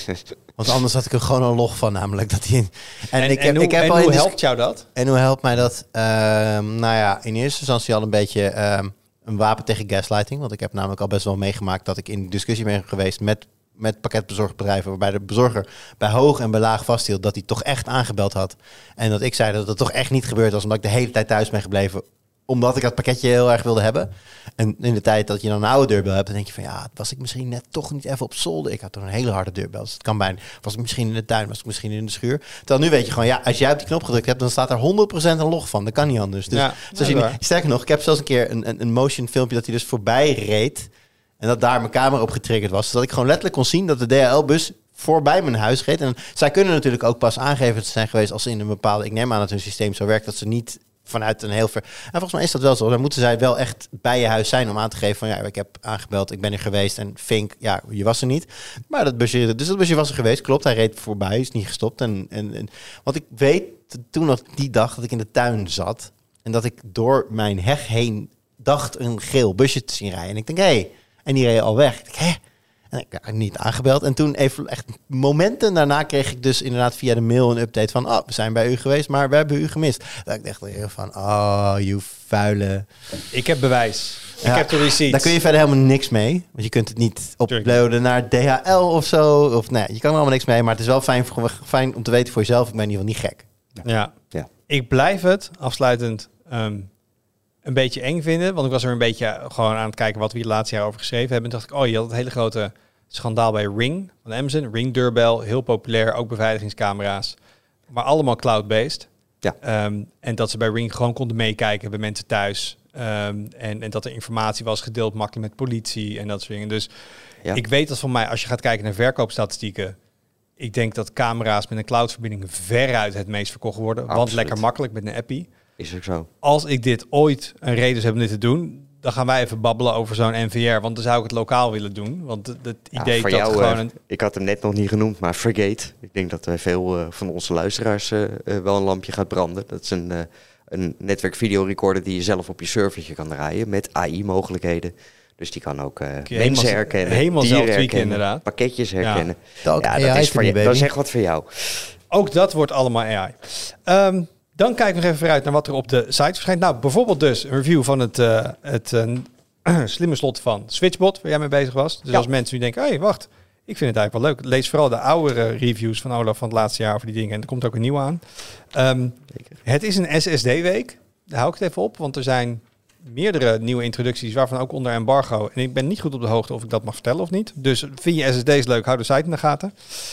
S3: Want anders had ik er gewoon een log van, namelijk dat hij... En,
S2: En,
S3: ik
S2: en
S3: heb,
S2: hoe,
S3: ik heb
S2: en
S3: al in
S2: hoe
S3: dis-
S2: helpt jou dat?
S3: En hoe helpt mij dat? Ehm, nou ja, in eerste instantie al een beetje ehm, een wapen tegen gaslighting. Want ik heb namelijk al best wel meegemaakt dat ik in discussie ben geweest met, met pakketbezorgbedrijven. Waarbij de bezorger bij hoog en bij laag vasthield dat hij toch echt aangebeld had. En dat ik zei dat het toch echt niet gebeurd was, omdat ik de hele tijd thuis ben gebleven. Omdat ik dat pakketje heel erg wilde hebben. En in de tijd dat je dan een oude deurbel hebt, dan denk je van ja, was ik misschien net toch niet even op zolder. Ik had toen een hele harde deurbel. Dus het kan bijna. Was ik misschien in de tuin, was ik misschien in de schuur. Terwijl nu weet je gewoon, ja, als jij op die knop gedrukt hebt, dan staat er honderd procent een log van. Dat kan niet anders. Dus
S2: Ja,
S3: zoals je,
S2: dat is waar.
S3: sterker nog, ik heb zelfs een keer een, een, een motion filmpje dat hij dus voorbij reed. En dat daar mijn camera op getriggerd was. Zodat ik gewoon letterlijk kon zien dat de D H L-bus voorbij mijn huis reed. En zij kunnen natuurlijk ook pas aangeven te zijn geweest als ze in een bepaalde... Ik neem aan dat hun systeem zo werkt dat ze niet vanuit een heel ver... En volgens mij is dat wel zo. Dan moeten zij wel echt bij je huis zijn om aan te geven van... ja, ik heb aangebeld, ik ben er geweest en Fink, ja, je was er niet. Maar dat busje, dus dat busje was er geweest, klopt. Hij reed voorbij, is niet gestopt. En, en, en, want ik weet toen nog die dag dat ik in de tuin zat... en dat ik door mijn heg heen dacht een geel busje te zien rijden. En ik denk, hé... Hey, en die reed al weg. Ik denk, hè? En ik ja, niet aangebeld. En toen even echt momenten daarna kreeg ik dus inderdaad via de mail een update van... oh, we zijn bij u geweest, maar we hebben u gemist. Dat ik dacht weer van, oh, you vuile...
S2: Ik heb bewijs.
S3: Ja,
S2: ik heb de receipt.
S3: Daar kun je verder helemaal niks mee. Want je kunt het niet uploaden naar D H L of zo. Of nee, je kan er allemaal niks mee. Maar het is wel fijn, fijn om te weten voor jezelf. Ik ben in ieder geval niet gek.
S2: Ja.
S1: Ja.
S2: Ik blijf het afsluitend um, een beetje eng vinden. Want ik was er een beetje gewoon aan het kijken wat we hier de laatste jaar over geschreven hebben. En dacht ik, oh, je had het hele grote schandaal bij Ring van Amazon. Ring deurbel, heel populair, ook beveiligingscamera's. Maar allemaal cloud-based.
S1: Ja.
S2: Um, en dat ze bij Ring gewoon konden meekijken bij mensen thuis. Um, en, en dat er informatie was gedeeld makkelijk met politie en dat soort dingen. Dus
S1: Ja.
S2: ik weet dat van mij, als je gaat kijken naar verkoopstatistieken... Ik denk dat camera's met een cloudverbinding veruit het meest verkocht worden. Want
S1: Absoluut.
S2: lekker makkelijk met een appie.
S1: Is ook zo.
S2: Als ik dit ooit een reden zou hebben om dit te doen, dan gaan wij even babbelen over zo'n N V R. Want dan zou ik het lokaal willen doen. Want het, het
S1: Ja,
S2: idee
S1: voor
S2: dat
S1: jou,
S2: gewoon
S1: eh,
S2: een...
S1: ik had hem net nog niet genoemd, maar Frigate. Ik denk dat uh, veel uh, van onze luisteraars uh, uh, wel een lampje gaat branden. Dat is een, uh, een netwerkvideorecorder die je zelf op je servertje kan draaien met A I-mogelijkheden. Dus die kan ook uh, mensen
S2: helemaal-
S1: herkennen,
S2: helemaal zelf
S1: dieren
S2: tweaken,
S1: herkennen,
S2: inderdaad.
S1: pakketjes herkennen.
S3: Dat,
S1: Ja,
S3: A I
S1: dat is,
S3: for
S1: voor
S3: me,
S1: je, dat
S3: baby.
S1: is echt wat voor jou.
S2: Ook dat wordt allemaal A I. Um, dan kijken we nog even vooruit naar wat er op de site verschijnt. Nou, bijvoorbeeld dus een review van het, uh, het uh, slimme slot van Switchbot, waar jij mee bezig was. Dus
S1: Ja.
S2: als mensen nu denken, hé, hey, wacht, ik vind het eigenlijk wel leuk. Lees vooral de oudere reviews van Olaf van het laatste jaar over die dingen. En er komt ook een nieuwe aan. Um, het is een S S D-week. Daar hou ik het even op, want er zijn meerdere nieuwe introducties, waarvan ook onder embargo. En ik ben niet goed op de hoogte of ik dat mag vertellen of niet. Dus vind je S S D's leuk, hou de site in de gaten.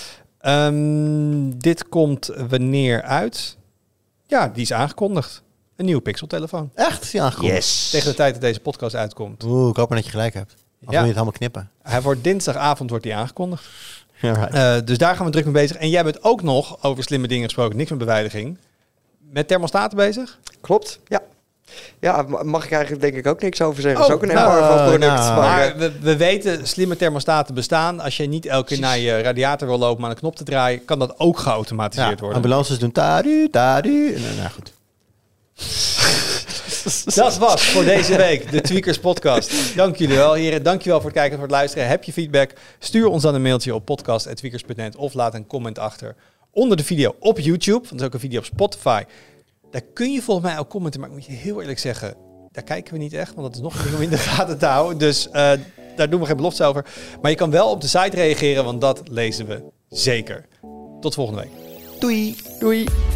S2: Um, dit komt wanneer uit? Ja, die is aangekondigd. Een nieuwe Pixel-telefoon.
S3: Echt? Is die aangekondigd?
S1: Yes.
S2: Tegen de tijd dat deze podcast uitkomt.
S3: Oeh, ik hoop maar dat je gelijk hebt. Anders
S2: Ja.
S3: moet je het allemaal knippen.
S2: Hij wordt dinsdagavond wordt die aangekondigd.
S3: Alright.
S2: Uh, dus daar gaan we druk mee bezig. En jij bent ook nog, over slimme dingen gesproken, niks met beveiliging, met thermostaten bezig?
S1: Klopt, ja. Ja, mag ik eigenlijk denk ik ook niks over zeggen.
S2: Oh,
S1: dat is ook een
S2: nou,
S1: embargo-product.
S3: nou,
S1: maar,
S2: Maar we, we weten, slimme thermostaten bestaan. Als je niet elke keer naar je radiator wil lopen, maar een knop te draaien, kan dat ook geautomatiseerd
S3: Ja,
S2: worden.
S3: ambulances doen tadu, tadu. En, nou goed.
S2: Dat was voor deze week de Tweakers podcast. Dank jullie wel, heren. Dank je wel voor het kijken en voor het luisteren. Heb je feedback? Stuur ons dan een mailtje op podcast punt tweakers punt net of laat een comment achter onder de video op YouTube. Want er is ook een video op Spotify. Daar kun je volgens mij ook commenten, maar ik moet je heel eerlijk zeggen, daar kijken we niet echt, want dat is nog een ding om in de gaten te houden. Dus uh, daar doen we geen belofte over. Maar je kan wel op de site reageren, want dat lezen we zeker. Tot volgende week.
S3: Doei.
S1: doei.